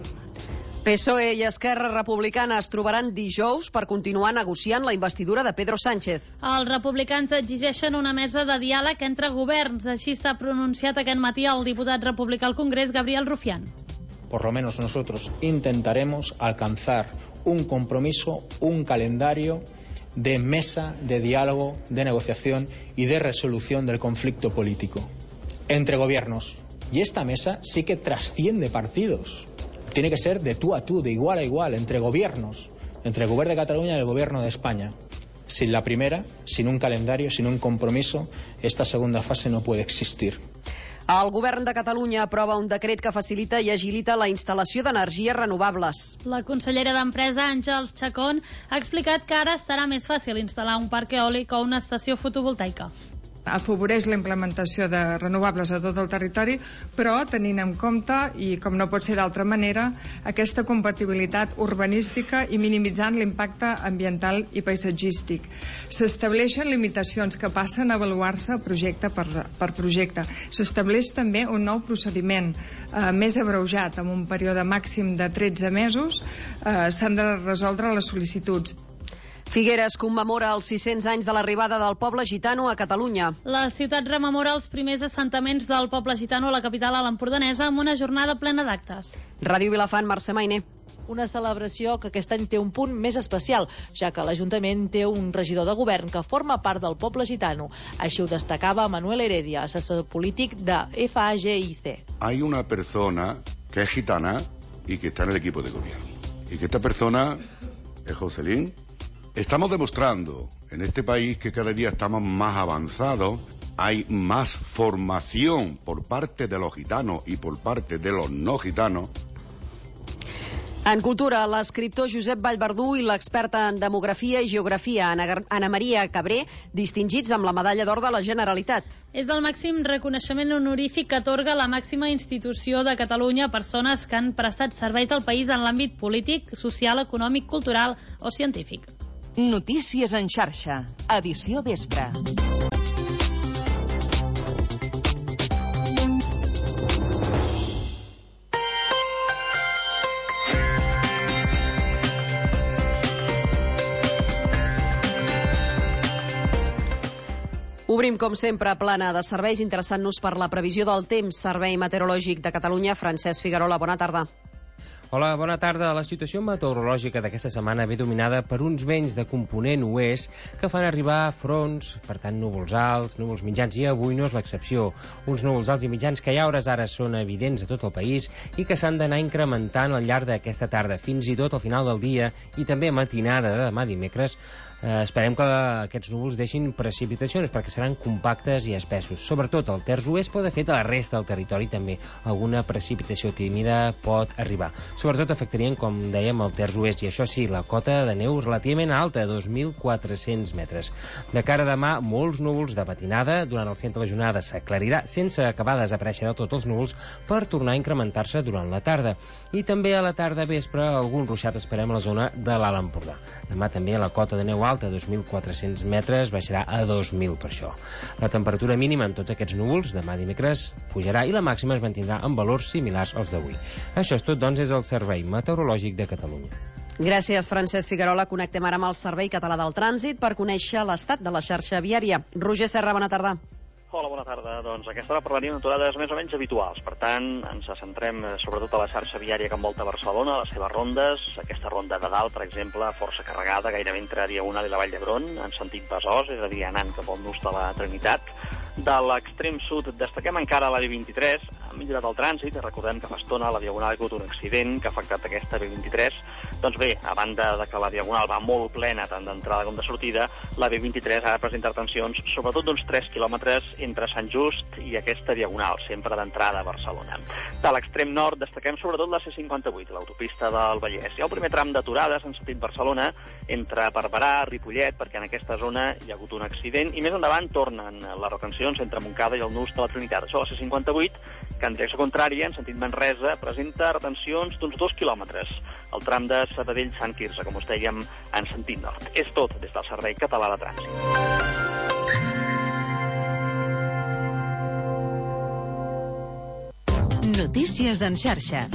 P S O E i Esquerra Republicana es trobaran dijous per continuar negociant la investidura de Pedro Sánchez. Els republicans exigeixen una mesa de diàleg entre governs. Així s'ha pronunciat aquest matí el diputat republicà al Congrés, Gabriel Rufián. Por lo menos nosotros intentaremos alcanzar un compromiso, un calendario de mesa de diálogo, de negociación y de resolución del conflicto político entre gobiernos. Y esta mesa sí que trasciende partidos. Tiene que ser de tú a tú, de igual a igual, entre gobiernos, entre el Gobierno de Cataluña y el Gobierno de España. Sin la primera, sin un calendario, sin un compromiso, esta segunda fase no puede existir. El Govern de Catalunya aprova un decret que facilita i agilita la instal·lació d'energies renovables. La consellera d'Empresa, Àngels Chacón, ha explicat que ara serà més fàcil instal·lar un parc eòlic o una estació fotovoltaica. Afavoreix la implementació de renovables a tot el territori, però tenint en compte, i com no pot ser d'altra manera, aquesta compatibilitat urbanística i minimitzant l'impacte ambiental i paisatgístic. S'estableixen limitacions que passen a avaluar-se projecte per, per projecte. S'estableix també un nou procediment eh, més abreujat, amb un període màxim de tretze mesos, eh, s'han de resoldre les sol·licituds. Figueres commemora els sis-cents anys de l'arribada del poble gitano a Catalunya. La ciutat rememora els primers assentaments del poble gitano a la capital a l'Empordanesa amb una jornada plena d'actes. Ràdio Vilafant, Mercè Mainer. Una celebració que aquest any té un punt més especial, ja que l'Ajuntament té un regidor de govern que forma part del poble gitano. Així ho destacava Manuel Heredia, assessor polític de F A G I C. Hay una persona que es gitana y que está en el equipo de gobierno. Y que esta persona es Joselín. Estamos demostrando en este país que cada día estamos más avanzados, hay más formación por parte de los gitanos y por parte de los no gitanos. En cultura, l'escriptor Josep Vallverdú i l'experta en demografia i geografia Ana Maria Cabré, distingits amb la Medalla d'Or de la Generalitat. És el màxim reconeixement honorífic que atorga la màxima institució de Catalunya a persones que han prestat serveis al país en l'àmbit polític, social, econòmic, cultural o científic. Notícies en xarxa, edició vespre. Obrim, com sempre, plana de serveis, interessant-nos per la previsió del temps. Servei Meteorològic de Catalunya, Francesc Figuerola, bona tarda. Hola, bona tarda. La situació meteorològica d'aquesta setmana ve dominada per uns vents de component oest que fan arribar fronts, per tant, núvols alts, núvols mitjans, i avui no és l'excepció. Uns núvols alts i mitjans que ja a hores ara són evidents a tot el país i que s'han d'anar incrementant al llarg d'aquesta tarda, fins i tot al final del dia i també a matinada de demà dimecres. Eh, esperem que aquests núvols deixin precipitacions perquè seran compactes i espessos. Sobretot al terç oest, però de fet a la resta del territori també alguna precipitació tímida pot arribar. Sobretot afectarien, com dèiem, el terç oest, i això sí, la cota de neu relativament alta, dos mil quatre-cents metres. De cara a demà, molts núvols de matinada. Durant el centre de la jornada s'aclarirà sense acabar de desaparèixer de tots els núvols per tornar a incrementar-se durant la tarda. I també a la tarda vespre algun ruixat esperem a la zona de l'Alt Empordà. Demà també la cota de neu alta, dos mil quatre-cents metres, baixarà a dos mil per això. La temperatura mínima en tots aquests núvols demà dimecres pujarà i la màxima es mantindrà en valors similars als d'avui. Això és tot, doncs, des del Servei Meteorològic de Catalunya. Gràcies, Francesc Figuerola. Connectem ara amb el Servei Català del Trànsit per conèixer l'estat de la xarxa viària. Roger Serra, bona tarda. Hola, bona tarda. Doncs aquesta hora parlaríem d'aturades més o menys habituals. Per tant, ens centrem sobretot a la xarxa viària que envolta Barcelona, les seves rondes. Aquesta ronda de dalt, per exemple, força carregada, gairebé entre Diagonal i la Vall d'Hebron, en sentit Besòs, és a dir, anant cap al nus de la Trinitat. De l'extrem sud destaquem encara la B vint-i-tres, ha millorat el trànsit, recordem que fa estona la Diagonal ha hagut un accident que ha afectat aquesta B vint-i-tres. Doncs bé, a banda de que la Diagonal va molt plena tant d'entrada com de sortida, la B vint-i-tres ha presentat tensions sobretot d'uns tres quilòmetres entre Sant Just i aquesta Diagonal, sempre d'entrada a Barcelona. De l'extrem nord destaquem sobretot la C cinquanta-vuit, l'autopista del Vallès. Hi ha el primer tram d'aturades en sentit Barcelona entre Barberà, Ripollet, perquè en aquesta zona hi ha hagut un accident, i més endavant tornen les retencions entre Montcada i el nus de la Trinitat. Això a la C cinquanta-vuit, que en direcció contrària, en sentit Manresa, presenta retencions d'uns dos quilòmetres. El tram de Sabadell-Sant Quirze, com us dèiem, en sentit nord. És tot des del Servei Català de Trànsit. Notícies en xarxa.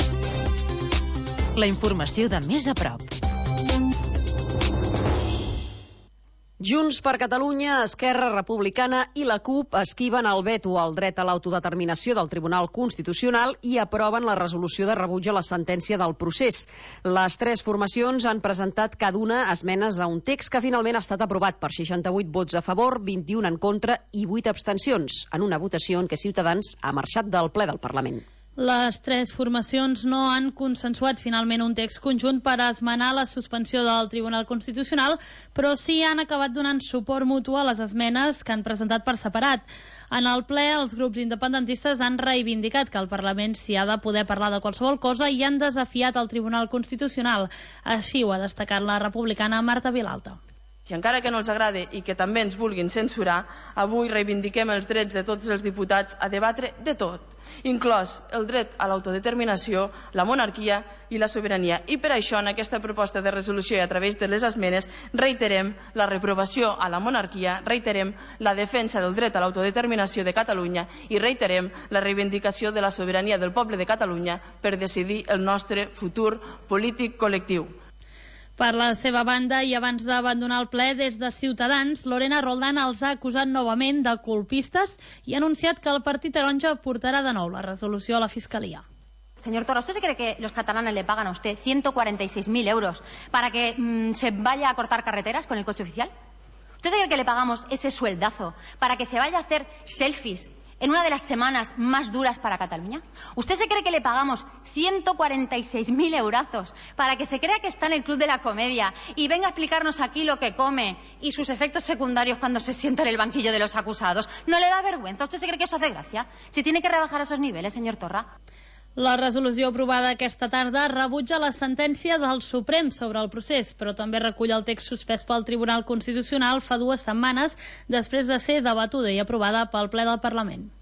La informació de més a prop. Junts per Catalunya, Esquerra Republicana i la CUP esquiven el veto al dret a l'autodeterminació del Tribunal Constitucional i aproven la resolució de rebuig a la sentència del procés. Les tres formacions han presentat cada una esmenes a un text que finalment ha estat aprovat per seixanta-vuit vots a favor, vint-i-un en contra i vuit abstencions, en una votació en què Ciutadans ha marxat del ple del Parlament. Les tres formacions no han consensuat finalment un text conjunt per esmenar la suspensió del Tribunal Constitucional, però sí han acabat donant suport mutu a les esmenes que han presentat per separat. En el ple, els grups independentistes han reivindicat que el Parlament s'hi ha de poder parlar de qualsevol cosa i han desafiat el Tribunal Constitucional. Així ho ha destacat la republicana Marta Vilalta. I encara que no els agrade i que també ens vulguin censurar, avui reivindiquem els drets de tots els diputats a debatre de tot, inclòs el dret a l'autodeterminació, la monarquia i la sobirania. I per això, en aquesta proposta de resolució i a través de les esmenes, reiterem la reprovació a la monarquia, reiterem la defensa del dret a l'autodeterminació de Catalunya i reiterem la reivindicació de la sobirania del poble de Catalunya per decidir el nostre futur polític col·lectiu. Per la seva banda, i abans d'abandonar el ple, des de Ciutadans, Lorena Roldán els ha acusat novament de colpistes i ha anunciat que el Partit Taronja portarà de nou la resolució a la Fiscalia. Señor Torra, ¿usted se cree que los catalanes le pagan a usted ciento cuarenta y seis mil euros para que mmm, se vaya a cortar carreteras con el coche oficial? ¿Usted se cree que le pagamos ese sueldazo para que se vaya a hacer selfies en una de las semanas más duras para Cataluña? ¿Usted se cree que le pagamos ciento cuarenta y seis mil eurazos para que se crea que está en el Club de la Comedia y venga a explicarnos aquí lo que come y sus efectos secundarios cuando se sienta en el banquillo de los acusados? ¿No le da vergüenza? ¿Usted se cree que eso hace gracia? ¿Se tiene que rebajar a esos niveles, señor Torra? La resolució aprovada aquesta tarda rebutja la sentència del Suprem sobre el procés, però també recull el text suspès pel Tribunal Constitucional fa dues setmanes després de ser debatuda i aprovada pel ple del Parlament.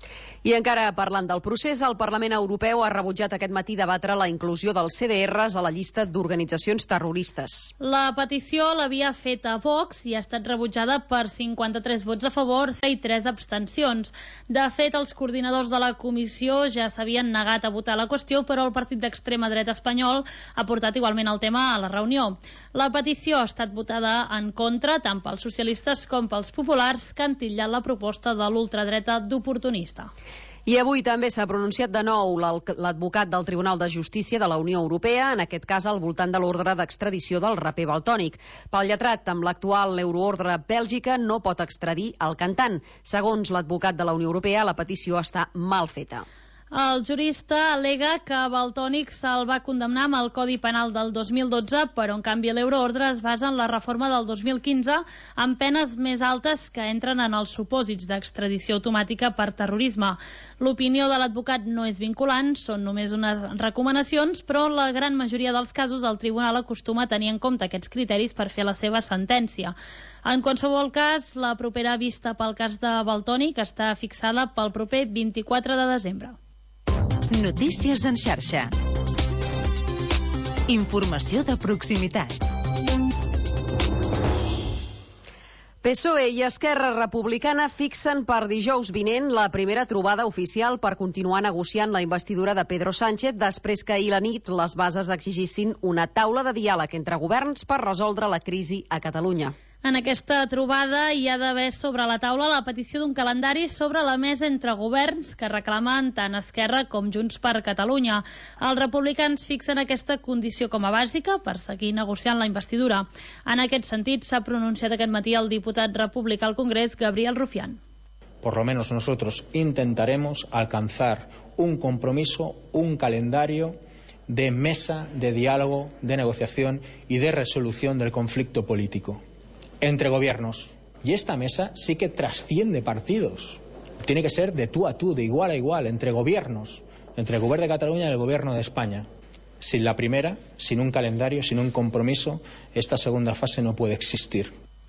I encara parlant del procés, el Parlament Europeu ha rebutjat aquest matí debatre la inclusió dels C D Rs a la llista d'organitzacions terroristes. La petició l'havia fet a Vox i ha estat rebutjada per cinquanta-tres vots a favor i tres abstencions. De fet, els coordinadors de la comissió ja s'havien negat a votar la qüestió, però el partit d'extrema dreta espanyol ha portat igualment el tema a la reunió. La petició ha estat votada en contra tant pels socialistes com pels populars, que han titllat la proposta de l'ultradreta d'oportunista. I avui també s'ha pronunciat de nou l'advocat del Tribunal de Justícia de la Unió Europea, en aquest cas al voltant de l'ordre d'extradició del raper valtònic. Pel lletrat, amb l'actual euroordre, Bèlgica no pot extradir el cantant. Segons l'advocat de la Unió Europea, la petició està mal feta. El jurista al·lega que Valtònic se'l va condemnar amb el Codi Penal del dos mil dotze, però en canvi l'euroordre es basa en la reforma del dos mil quinze amb penes més altes que entren en els supòsits d'extradició automàtica per terrorisme. L'opinió de l'advocat no és vinculant, són només unes recomanacions, però en la gran majoria dels casos el tribunal acostuma a tenir en compte aquests criteris per fer la seva sentència. En qualsevol cas, la propera vista pel cas de Valtònic està fixada pel proper vint-i-quatre de desembre. Notícies en xarxa. Informació de proximitat. P S O E i Esquerra Republicana fixen per dijous vinent la primera trobada oficial per continuar negociant la investidura de Pedro Sánchez després que ahir la nit les bases exigissin una taula de diàleg entre governs per resoldre la crisi a Catalunya. En aquesta trobada hi ha d'haver sobre la taula la petició d'un calendari sobre la mesa entre governs que reclamen tant Esquerra com Junts per Catalunya. Els republicans fixen aquesta condició com a bàsica per seguir negociant la investidura. En aquest sentit s'ha pronunciat aquest matí el diputat republicà al Congrés, Gabriel Rufián. Por lo menos nosotros intentaremos alcanzar un compromiso, un calendario de mesa de diálogo, de negociación y de resolución del conflicto político entre gobiernos. Y esta mesa sí que trasciende partidos. Tiene que ser de tú a tú, de igual a igual, entre gobiernos, entre el gobierno de Cataluña y el gobierno de España. Sin la primera, sin un calendario, sin un compromiso, esta segunda fase no puede existir.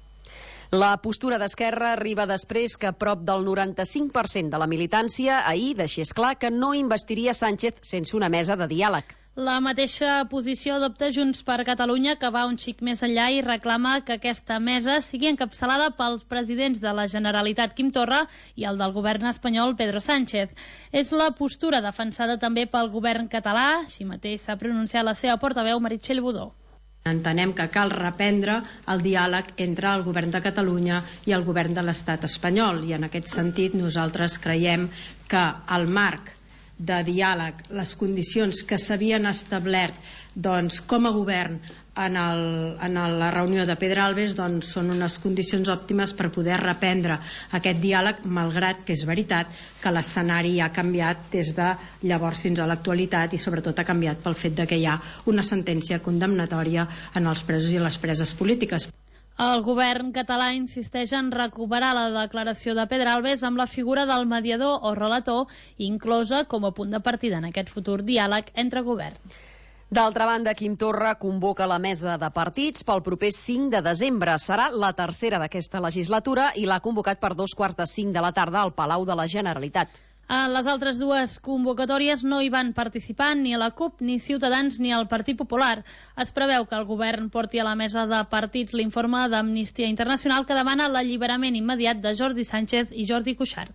La postura d'Esquerra arriba després que prop del noranta-cinc per cent de la militància ahir deixés clar que no investiria Sánchez sense una mesa de diàleg. La mateixa posició adopta Junts per Catalunya, que va un xic més enllà i reclama que aquesta mesa sigui encapçalada pels presidents de la Generalitat, Quim Torra, i el del govern espanyol, Pedro Sánchez. És la postura defensada també pel govern català, així mateix s'ha pronunciat la seva portaveu, Meritxell Budó. Entenem que cal reprendre el diàleg entre el govern de Catalunya i el govern de l'estat espanyol, i en aquest sentit nosaltres creiem que el marc de diàleg, les condicions que s'havien establert doncs, com a govern en, el, en la reunió de Pedralbes doncs, són unes condicions òptimes per poder reprendre aquest diàleg, malgrat que és veritat que l'escenari ha canviat des de llavors fins a l'actualitat i sobretot ha canviat pel fet de que hi ha una sentència condemnatòria en els presos i les preses polítiques. El govern català insisteix en recuperar la declaració de Pedralbes amb la figura del mediador o relator, inclosa com a punt de partida en aquest futur diàleg entre governs. D'altra banda, Quim Torra convoca la mesa de partits pel proper cinc de desembre. Serà la tercera d'aquesta legislatura i l'ha convocat per dos quarts de cinc de la tarda al Palau de la Generalitat. En les altres dues convocatòries no hi van participar ni la CUP, ni Ciutadans, ni el Partit Popular. Es preveu que el govern porti a la mesa de partits l'informe d'Amnistia Internacional que demana l'alliberament immediat de Jordi Sánchez i Jordi Cuixart.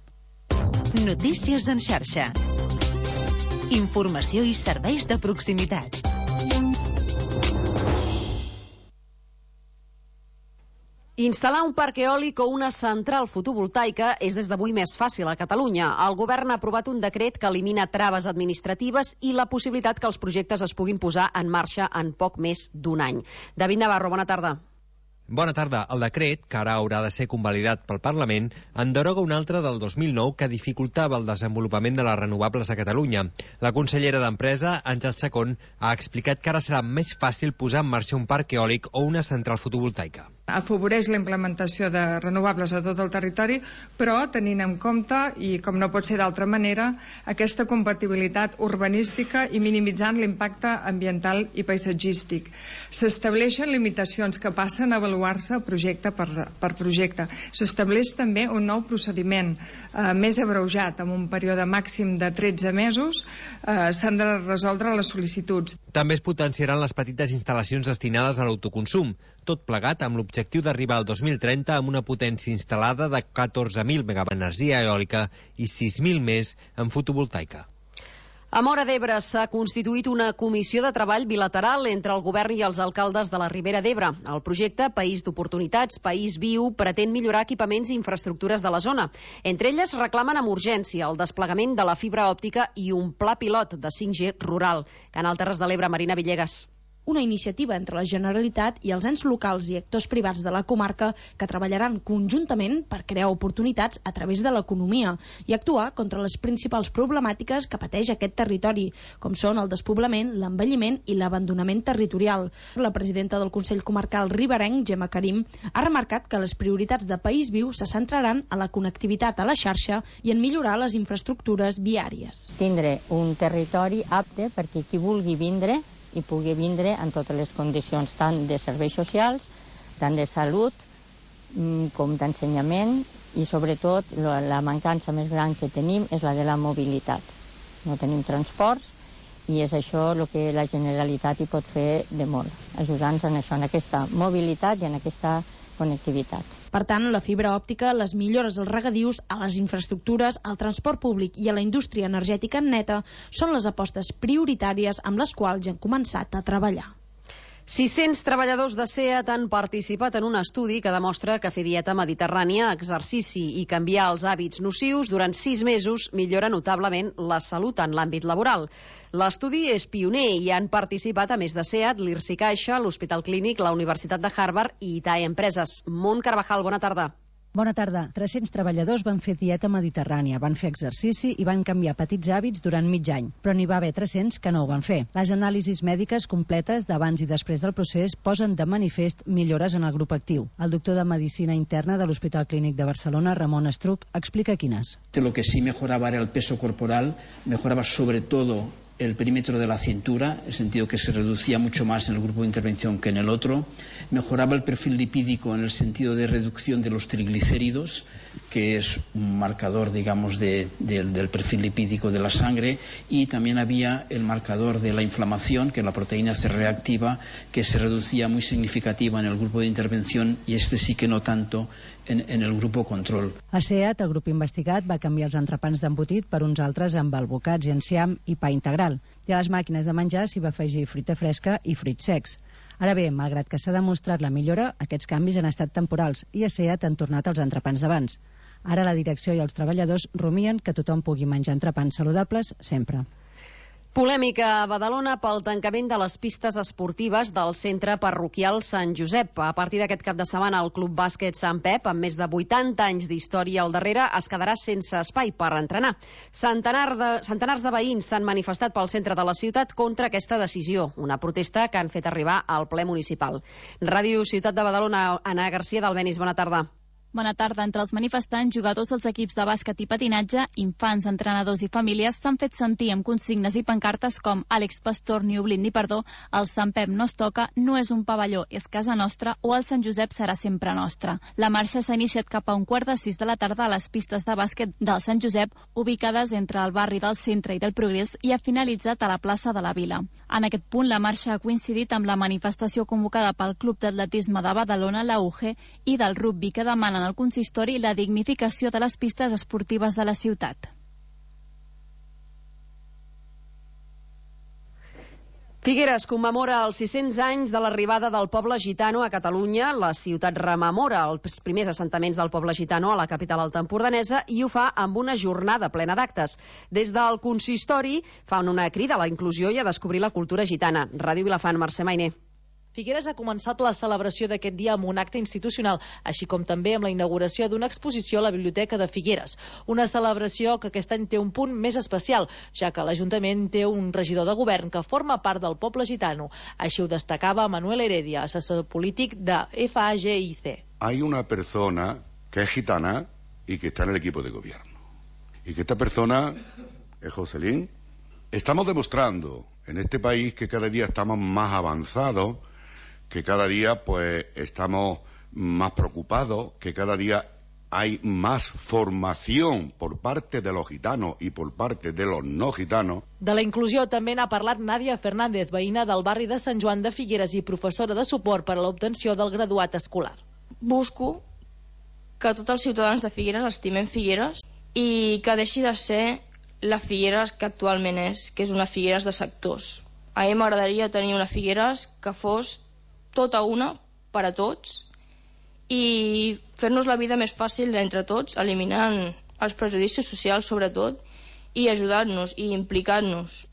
Notícies en xarxa. Informació i serveis de proximitat. Instal·lar un parc eòlic o una central fotovoltaica és des d'avui més fàcil a Catalunya. El govern ha aprovat un decret que elimina traves administratives i la possibilitat que els projectes es puguin posar en marxa en poc més d'un any. David Navarro, bona tarda. Bona tarda. El decret, que ara haurà de ser convalidat pel Parlament, en deroga un altre del dos mil nou que dificultava el desenvolupament de les renovables a Catalunya. La consellera d'Empresa, Àngels Chacón, ha explicat que ara serà més fàcil posar en marxa un parc eòlic o una central fotovoltaica. Afavoreix la implementació de renovables a tot el territori, però tenint en compte, i com no pot ser d'altra manera, aquesta compatibilitat urbanística i minimitzant l'impacte ambiental i paisatgístic. S'estableixen limitacions que passen a avaluar-se projecte per, per projecte. S'estableix també un nou procediment eh, més abreujat, amb un període màxim de tretze mesos, eh, s'han de resoldre les sol·licituds. També es potenciaran les petites instal·lacions destinades a l'autoconsum, tot plegat amb l'objectiu d'arribar al dos mil trenta amb una potència instal·lada de catorze mil megawatts d'energia eòlica i sis mil més en fotovoltaica. A Móra d'Ebre s'ha constituït una comissió de treball bilateral entre el govern i els alcaldes de la Ribera d'Ebre. El projecte País d'Oportunitats, País Viu, pretén millorar equipaments i infraestructures de la zona. Entre elles reclamen amb urgència el desplegament de la fibra òptica i un pla pilot de cinc G rural. Canal Terres de l'Ebre, Marina Villegas. Una iniciativa entre la Generalitat i els ens locals i actors privats de la comarca que treballaran conjuntament per crear oportunitats a través de l'economia i actuar contra les principals problemàtiques que pateix aquest territori, com són el despoblament, l'envelliment i l'abandonament territorial. La presidenta del Consell Comarcal riberenc, Gemma Karim, ha remarcat que les prioritats de País Viu se centraran a la connectivitat a la xarxa i en millorar les infraestructures viàries. Tindre un territori apte perquè qui vulgui vindre i pugui vindre en totes les condicions, tant de serveis socials, tant de salut, com d'ensenyament, i sobretot la mancança més gran que tenim és la de la mobilitat. No tenim transports i és això el que la Generalitat hi pot fer de molt, ajudant-nos en això, en aquesta mobilitat i en aquesta connectivitat. Per tant, la fibra òptica, les millores als regadius, a les infraestructures, al transport públic i a la indústria energètica neta són les apostes prioritàries amb les quals ja han començat a treballar. sis-cents treballadors de SEAT han participat en un estudi que demostra que fer dieta mediterrània, exercici i canviar els hàbits nocius durant sis mesos millora notablement la salut en l'àmbit laboral. L'estudi és pioner i han participat, a més de SEAT, l'Irsi Caixa, l'Hospital Clínic, la Universitat de Harvard i I T A E Empreses. Mont Carvajal, bona tarda. Bona tarda. tres-cents treballadors van fer dieta mediterrània, van fer exercici i van canviar petits hàbits durant mig any, però n'hi va haver tres-cents que no ho van fer. Les anàlisis mèdiques completes d'abans i després del procés posen de manifest millores en el grup actiu. El doctor de Medicina Interna de l'Hospital Clínic de Barcelona, Ramon Estruc, explica quines. Lo que sí mejoraba era el peso corporal, mejoraba sobre todo el perímetro de la cintura, en el sentido que se reducía mucho más en el grupo de intervención que en el otro, mejoraba el perfil lipídico en el sentido de reducción de los triglicéridos, que es un marcador, digamos, de, de, del perfil lipídico de la sangre, y también había el marcador de la inflamación, que es la proteína C reactiva, que se reducía muy significativa en el grupo de intervención, y este sí que no tanto en, en el grupo control. A SEAT, el grup investigat va canviar els entrepans d'embotit per uns altres amb albocats i enciam i pa integral. I a les màquines de menjar s'hi va afegir fruita fresca i fruits secs. Ara bé, malgrat que s'ha demostrat la millora, aquests canvis han estat temporals i a SEAT han tornat als entrepans d'abans. Ara la direcció i els treballadors rumien que tothom pugui menjar entrepans saludables sempre. Polèmica a Badalona pel tancament de les pistes esportives del centre parroquial Sant Josep. A partir d'aquest cap de setmana, el Club Bàsquet Sant Pep, amb més de vuitanta anys d'història al darrere, es quedarà sense espai per entrenar. Centenar de, centenars de veïns s'han manifestat pel centre de la ciutat contra aquesta decisió, una protesta que han fet arribar al ple municipal. Ràdio Ciutat de Badalona, Anna Garcia d'Albenis, bona tarda. Bona tarda. Entre els manifestants, jugadors dels equips de bàsquet i patinatge, infants, entrenadors i famílies s'han fet sentir amb consignes i pancartes com Àlex Pastor, ni oblit ni perdó, el Sant Pep no es toca, no és un pavelló, és casa nostra, o el Sant Josep serà sempre nostre. La marxa s'ha iniciat cap a un quart de sis de la tarda a les pistes de bàsquet del Sant Josep, ubicades entre el barri del Centre i del Progrés, i ha finalitzat a la plaça de la Vila. En aquest punt, la marxa ha coincidit amb la manifestació convocada pel Club d'Atletisme de Badalona, la U G, i del rugby, que demanen al consistori la dignificació de les pistes esportives de la ciutat. Figueres commemora els sis-cents anys de l'arribada del poble gitano a Catalunya. La ciutat rememora els primers assentaments del poble gitano a la capital altaempordanesa i ho fa amb una jornada plena d'actes. Des del consistori fan una crida a la inclusió i a descobrir la cultura gitana. Ràdio Vilafant, Mercè Mainer. Figueres ha començat la celebració d'aquest dia amb un acte institucional, així com també amb la inauguració d'una exposició a la Biblioteca de Figueres. Una celebració que aquest any té un punt més especial, ja que l'Ajuntament té un regidor de govern que forma part del poble gitano. Així ho destacava Manuel Heredia, assessor polític de F A G I C. Hay una persona que es gitana y que está en el equipo de gobierno. Y que esta persona es Joselín. Estamos demostrando en este país que cada día estamos más avanzados, que cada día pues estamos más preocupados, que cada día hay más formación por parte de los gitanos y por parte de los no gitanos. De la inclusió també n'ha parlat Nàdia Fernández, veïna del barri de Sant Joan de Figueres i professora de suport per a l'obtenció del graduat escolar. Busco que tots els ciutadans de Figueres estimem Figueres i que deixi de ser la Figueres que actualment és, que és una Figueres de sectors. A mi m'agradaria tenir una Figueres que fos tota una per a tots i fer-nos la vida més fàcil entre tots, eliminant els prejudicis socials sobretot i ajudar-nos i implicar-nos.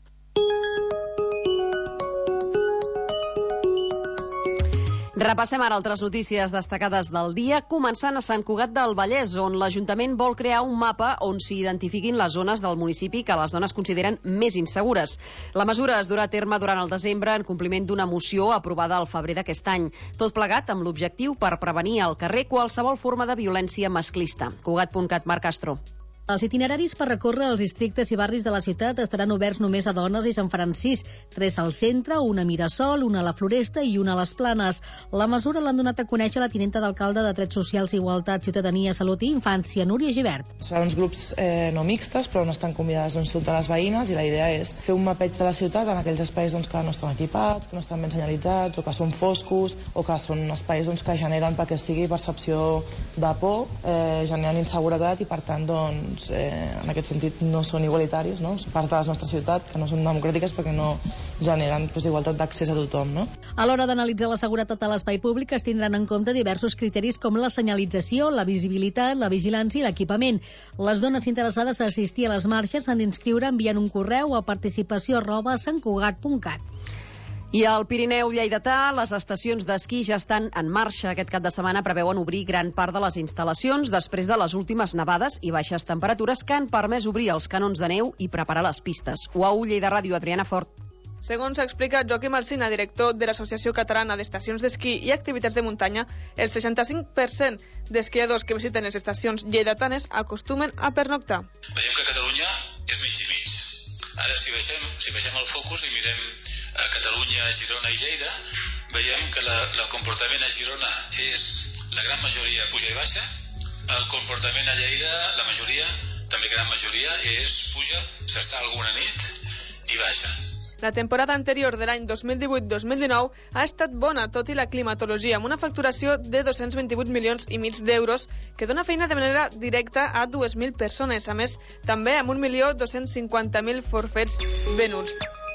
Repassem ara altres notícies destacades del dia, començant a Sant Cugat del Vallès, on l'Ajuntament vol crear un mapa on s'hi identifiquin les zones del municipi que les dones consideren més insegures. La mesura es durà a terme durant el desembre en compliment d'una moció aprovada al febrer d'aquest any. Tot plegat amb l'objectiu per prevenir al carrer qualsevol forma de violència masclista. Cugat punt cat, Marc Castro. Els itineraris per recórrer els districtes i barris de la ciutat estaran oberts només a dones i se'n faran sis, tres al centre, una a Mirasol, una a la Floresta i una a les Planes. La mesura l'han donat a conèixer la tinenta d'alcalde de Drets Socials, Igualtat, Ciutadania, Salut i Infància, Núria Gibert. Seran uns grups eh, no mixtes, però on estan convidades doncs, totes les veïnes, i la idea és fer un mapeig de la ciutat en aquells espais doncs, que no estan equipats, que no estan ben senyalitzats, o que són foscos, o que són espais doncs, que generen perquè sigui percepció de por, eh, generen inseguretat i per tant doncs, Eh, en aquest sentit no són igualitaris, no? Són parts de la nostra ciutat que no són democràtiques perquè no generen pues, igualtat d'accés a tothom. No? A l'hora d'analitzar la seguretat a l'espai públic es tindran en compte diversos criteris com la senyalització, la visibilitat, la vigilància i l'equipament. Les dones interessades a assistir a les marxes s'han d'inscriure enviant un correu a participació arroba santcugat punt cat. I al Pirineu lleidatà, les estacions d'esquí ja estan en marxa. Aquest cap de setmana preveuen obrir gran part de les instal·lacions després de les últimes nevades i baixes temperatures que han permès obrir els canons de neu i preparar les pistes. U A U Lleida Ràdio, Adriana Fort. Segons explica Joaquim Alsina, director de l'Associació Catalana d'Estacions d'Esquí i Activitats de Muntanya, el seixanta-cinc per cent d'esquiadors que visiten les estacions lleidatanes acostumen a pernoctar. Veiem que Catalunya és mig i mig. Ara, si baixem, si baixem el focus i mirem a Catalunya, Girona i Lleida, veiem que la, el comportament a Girona és la gran majoria puja i baixa, el comportament a Lleida, la majoria, també gran majoria, és puja, s'està alguna nit i baixa. La temporada anterior de l'any dos mil divuit dos mil dinou ha estat bona, tot i la climatologia, amb una facturació de dos-cents vint-i-vuit milions i mig d'euros que dona feina de manera directa a dues mil persones. A més, també amb un milió dos-cents cinquanta mil forfets venuts.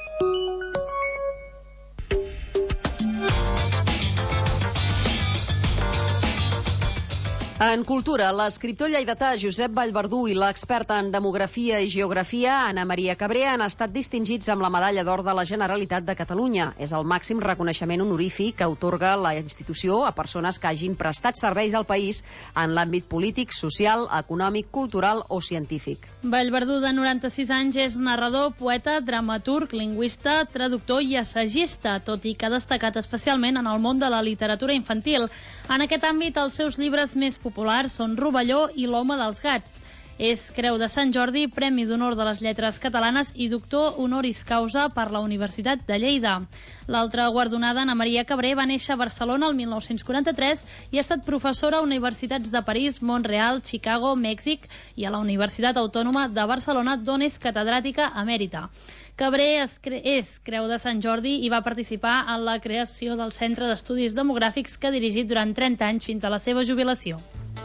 En cultura, l'escriptor lleidatà Josep Vallverdú i l'experta en demografia i geografia Anna Maria Cabré han estat distingits amb la Medalla d'Or de la Generalitat de Catalunya. És el màxim reconeixement honorífic que atorga la institució a persones que hagin prestat serveis al país en l'àmbit polític, social, econòmic, cultural o científic. Vallverdú, de noranta-sis anys, és narrador, poeta, dramaturg, lingüista, traductor i assagista, tot i que ha destacat especialment en el món de la literatura infantil. En aquest àmbit, els seus llibres més populars són Rovelló i L'home dels gats. És Creu de Sant Jordi, Premi d'Honor de les Lletres Catalanes i doctor honoris causa per la Universitat de Lleida. L'altra guardonada, Anna Maria Cabré, va néixer a Barcelona el mil nou-cents quaranta-tres i ha estat professora a universitats de París, Montreal, Chicago, Mèxic i a la Universitat Autònoma de Barcelona, d'on és catedràtica emèrita. Cabré és, cre és Creu de Sant Jordi i va participar en la creació del Centre d'Estudis Demogràfics que ha dirigit durant trenta anys fins a la seva jubilació.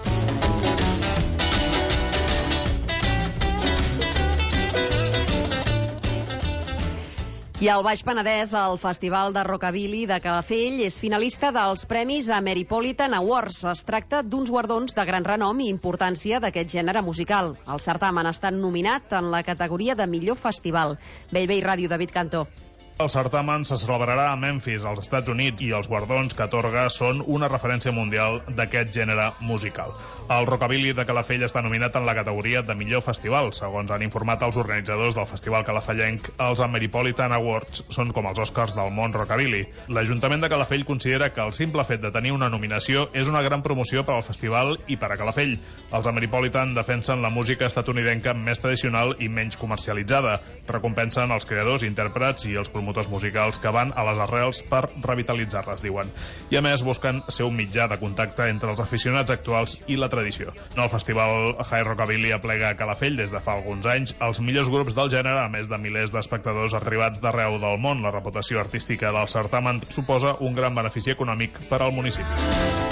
I al Baix Penedès, el Festival de Rockabilly de Calafell és finalista dels Premis Ameripolitan Awards. Es tracta d'uns guardons de gran renom i importància d'aquest gènere musical. El certamen ha estat nominat en la categoria de millor festival. Bellvei Ràdio, David Cantó. El certamen se celebrarà a Memphis, als Estats Units, i els guardons que atorga són una referència mundial d'aquest gènere musical. El Rockabilly de Calafell està nominat en la categoria de millor festival. Segons han informat els organitzadors del Festival Calafellenc, els Ameripolitan Awards són com els Oscars del món rockabilly. L'Ajuntament de Calafell considera que el simple fet de tenir una nominació és una gran promoció per al festival i per a Calafell. Els Ameripolitan defensen la música estatunidenca més tradicional i menys comercialitzada. Recompensen els creadors, intèrprets i els promotors promotors musicals que van a les arrels per revitalitzar-les, diuen. I a més busquen ser un mitjà de contacte entre els aficionats actuals i la tradició. No, el festival High Rockabilly aplega a Calafell des de fa alguns anys els millors grups del gènere, a més de milers d'espectadors arribats d'arreu del món. La reputació artística del certamen suposa un gran benefici econòmic per al municipi.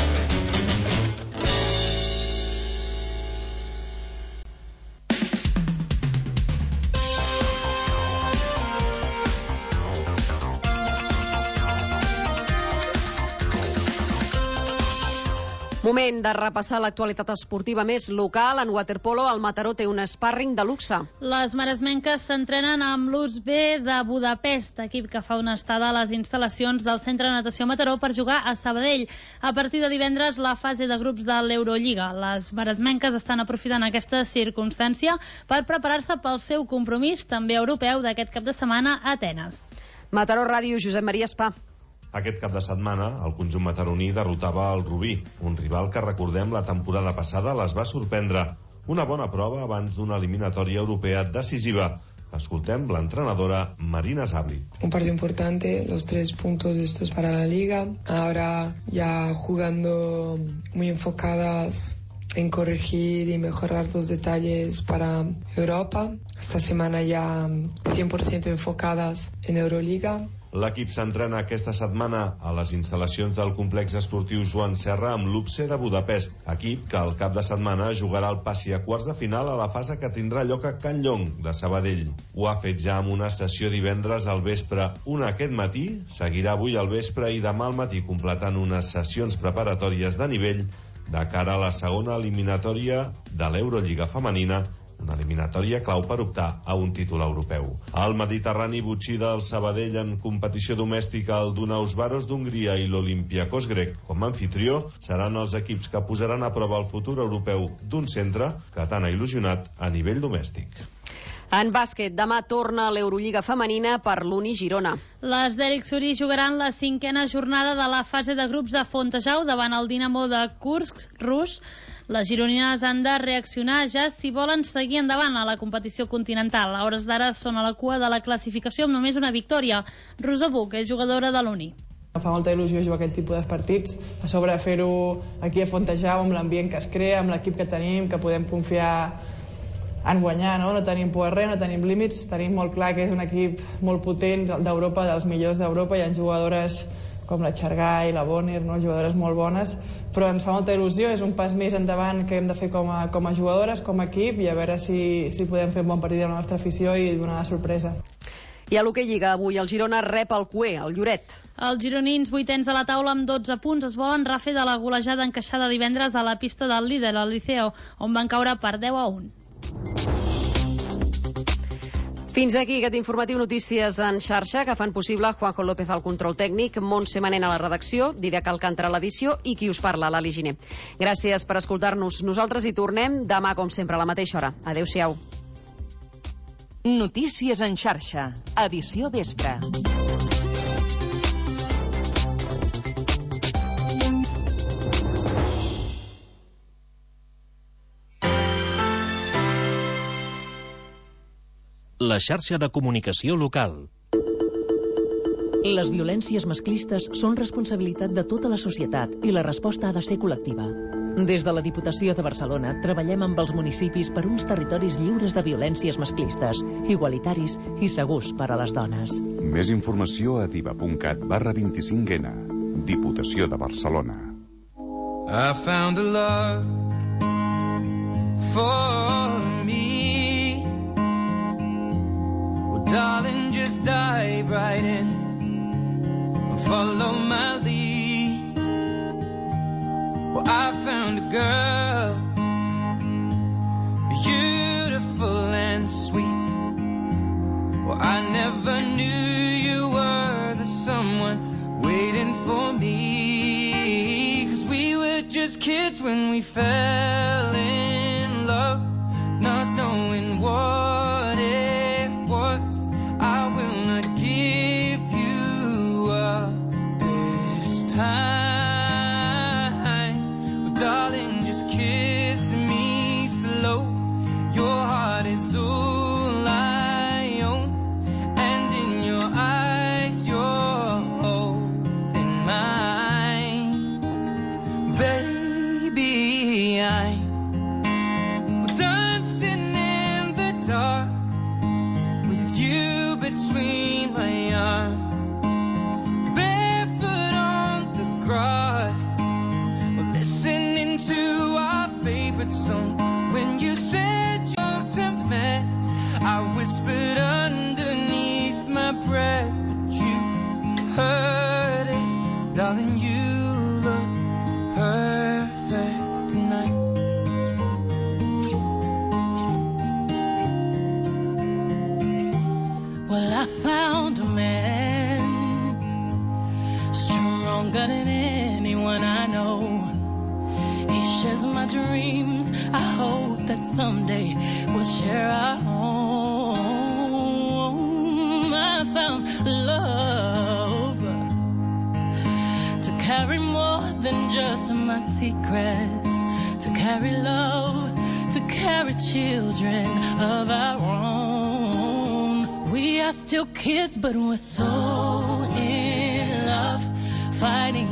Moment de repassar l'actualitat esportiva més local. En waterpolo, el Mataró té un sparring de luxe. Les maresmenques s'entrenen amb l'U S B de Budapest, equip que fa una estada a les instal·lacions del Centre de Natació Mataró per jugar a Sabadell. A partir de divendres, la fase de grups de l'Eurolliga. Les maresmenques estan aprofitant aquesta circumstància per preparar-se pel seu compromís, també europeu, d'aquest cap de setmana a Atenes. Mataró Ràdio, Josep Maria Espà. Aquest cap de setmana, el conjunt mataroní derrotava el Rubí, un rival que, recordem, la temporada passada les va sorprendre. Una bona prova abans d'una eliminatòria europea decisiva. Escoltem l'entrenadora Marina Sabli. Un partido importante, los tres puntos estos para la liga. Ahora ya jugando muy enfocadas en corregir y mejorar los detalles para Europa. Esta semana ya cien por ciento enfocadas en Euroliga. L'equip s'entrena aquesta setmana a les instal·lacions del complex esportiu Joan Serra amb l'U B C de Budapest, equip que al cap de setmana jugarà el passi a quarts de final a la fase que tindrà lloc a Can Llong, de Sabadell. Ho ha fet ja amb una sessió divendres al vespre, una aquest matí, seguirà avui al vespre i demà al matí, completant unes sessions preparatòries de nivell de cara a la segona eliminatòria de l'Eurolliga femenina, una eliminatòria clau per optar a un títol europeu. El Mediterrani Butxí del Sabadell en competició domèstica, el Dunausvaros d'Hongria i l'Olympiakos grec com a anfitrió seran els equips que posaran a prova el futur europeu d'un centre que tant ha il·lusionat a nivell domèstic. En bàsquet, demà torna l'Eurolliga femenina per l'Uni Girona. Les d'Eric Surí jugaran la cinquena jornada de la fase de grups de Fontejau davant el Dinamo de Kursk rus. Les gironines han de reaccionar ja si volen seguir endavant a la competició continental. A hores d'ara són a la cua de la classificació amb només una victòria. Rosa Buch és jugadora de l'Uni. Fa molta il·lusió jugar aquest tipus de partits, a sobre fer-ho aquí a Fontejau, amb l'ambient que es crea, amb l'equip que tenim, que podem confiar en guanyar, no? No tenim por a res, no tenim límits, tenim molt clar que és un equip molt potent d'Europa, dels millors d'Europa, hi ha jugadores com la Xargai, la Bonner, no? Jugadores molt bones, però ens fa molta il·lusió, és un pas més endavant que hem de fer com a, com a jugadores, com a equip, i a veure si, si podem fer un bon partit amb la nostra afició i donar la sorpresa. I a l'Hoquei Lliga, avui el Girona rep el Cué, el Lloret. Els gironins, vuitens a la taula amb dotze punts, es volen refer de la golejada encaixada divendres a la pista del líder, el Liceo, on van caure per deu a un. Fins aquí aquest informatiu Notícies en xarxa que fan possible Juanjo López al control tècnic, Montse Manent a la redacció, Didac Alcántara a l'edició i qui us parla, l'Ali Giner. Gràcies per escoltar-nos. Nosaltres hi tornem demà, com sempre, a la mateixa hora. Adéu-siau. Notícies en xarxa, edició vespre. La xarxa de comunicació local. Les violències masclistes són responsabilitat de tota la societat i la resposta ha de ser col·lectiva. Des de la Diputació de Barcelona treballem amb els municipis per uns territoris lliures de violències masclistes, igualitaris i segurs per a les dones. Més informació a diva.cat barra vint-i-cinc ena. Diputació de Barcelona. I found a love for me. Darling, just dive right in, follow my lead. Well, I found a girl, beautiful and sweet. Well, I never knew just kids when we fell in love, not knowing what it was. I will not give you up this time. Oh, darling, just kiss me slow. Your heart is all I own, and in your eyes you're holding mine. Baby, I'm dancing in the dark with you between my arms, barefoot on the grass, listening to our favorite song. When you said you looked a mess, I whispered underneath my breath, but you heard it. Darling, you look perfect tonight. Well, I found a man stronger than anyone I know. He shares my dreams. I hope that someday we'll share our home. I found love to carry more than just my secrets, to carry love, to carry children of our own. We are still kids, but we're so in love, fighting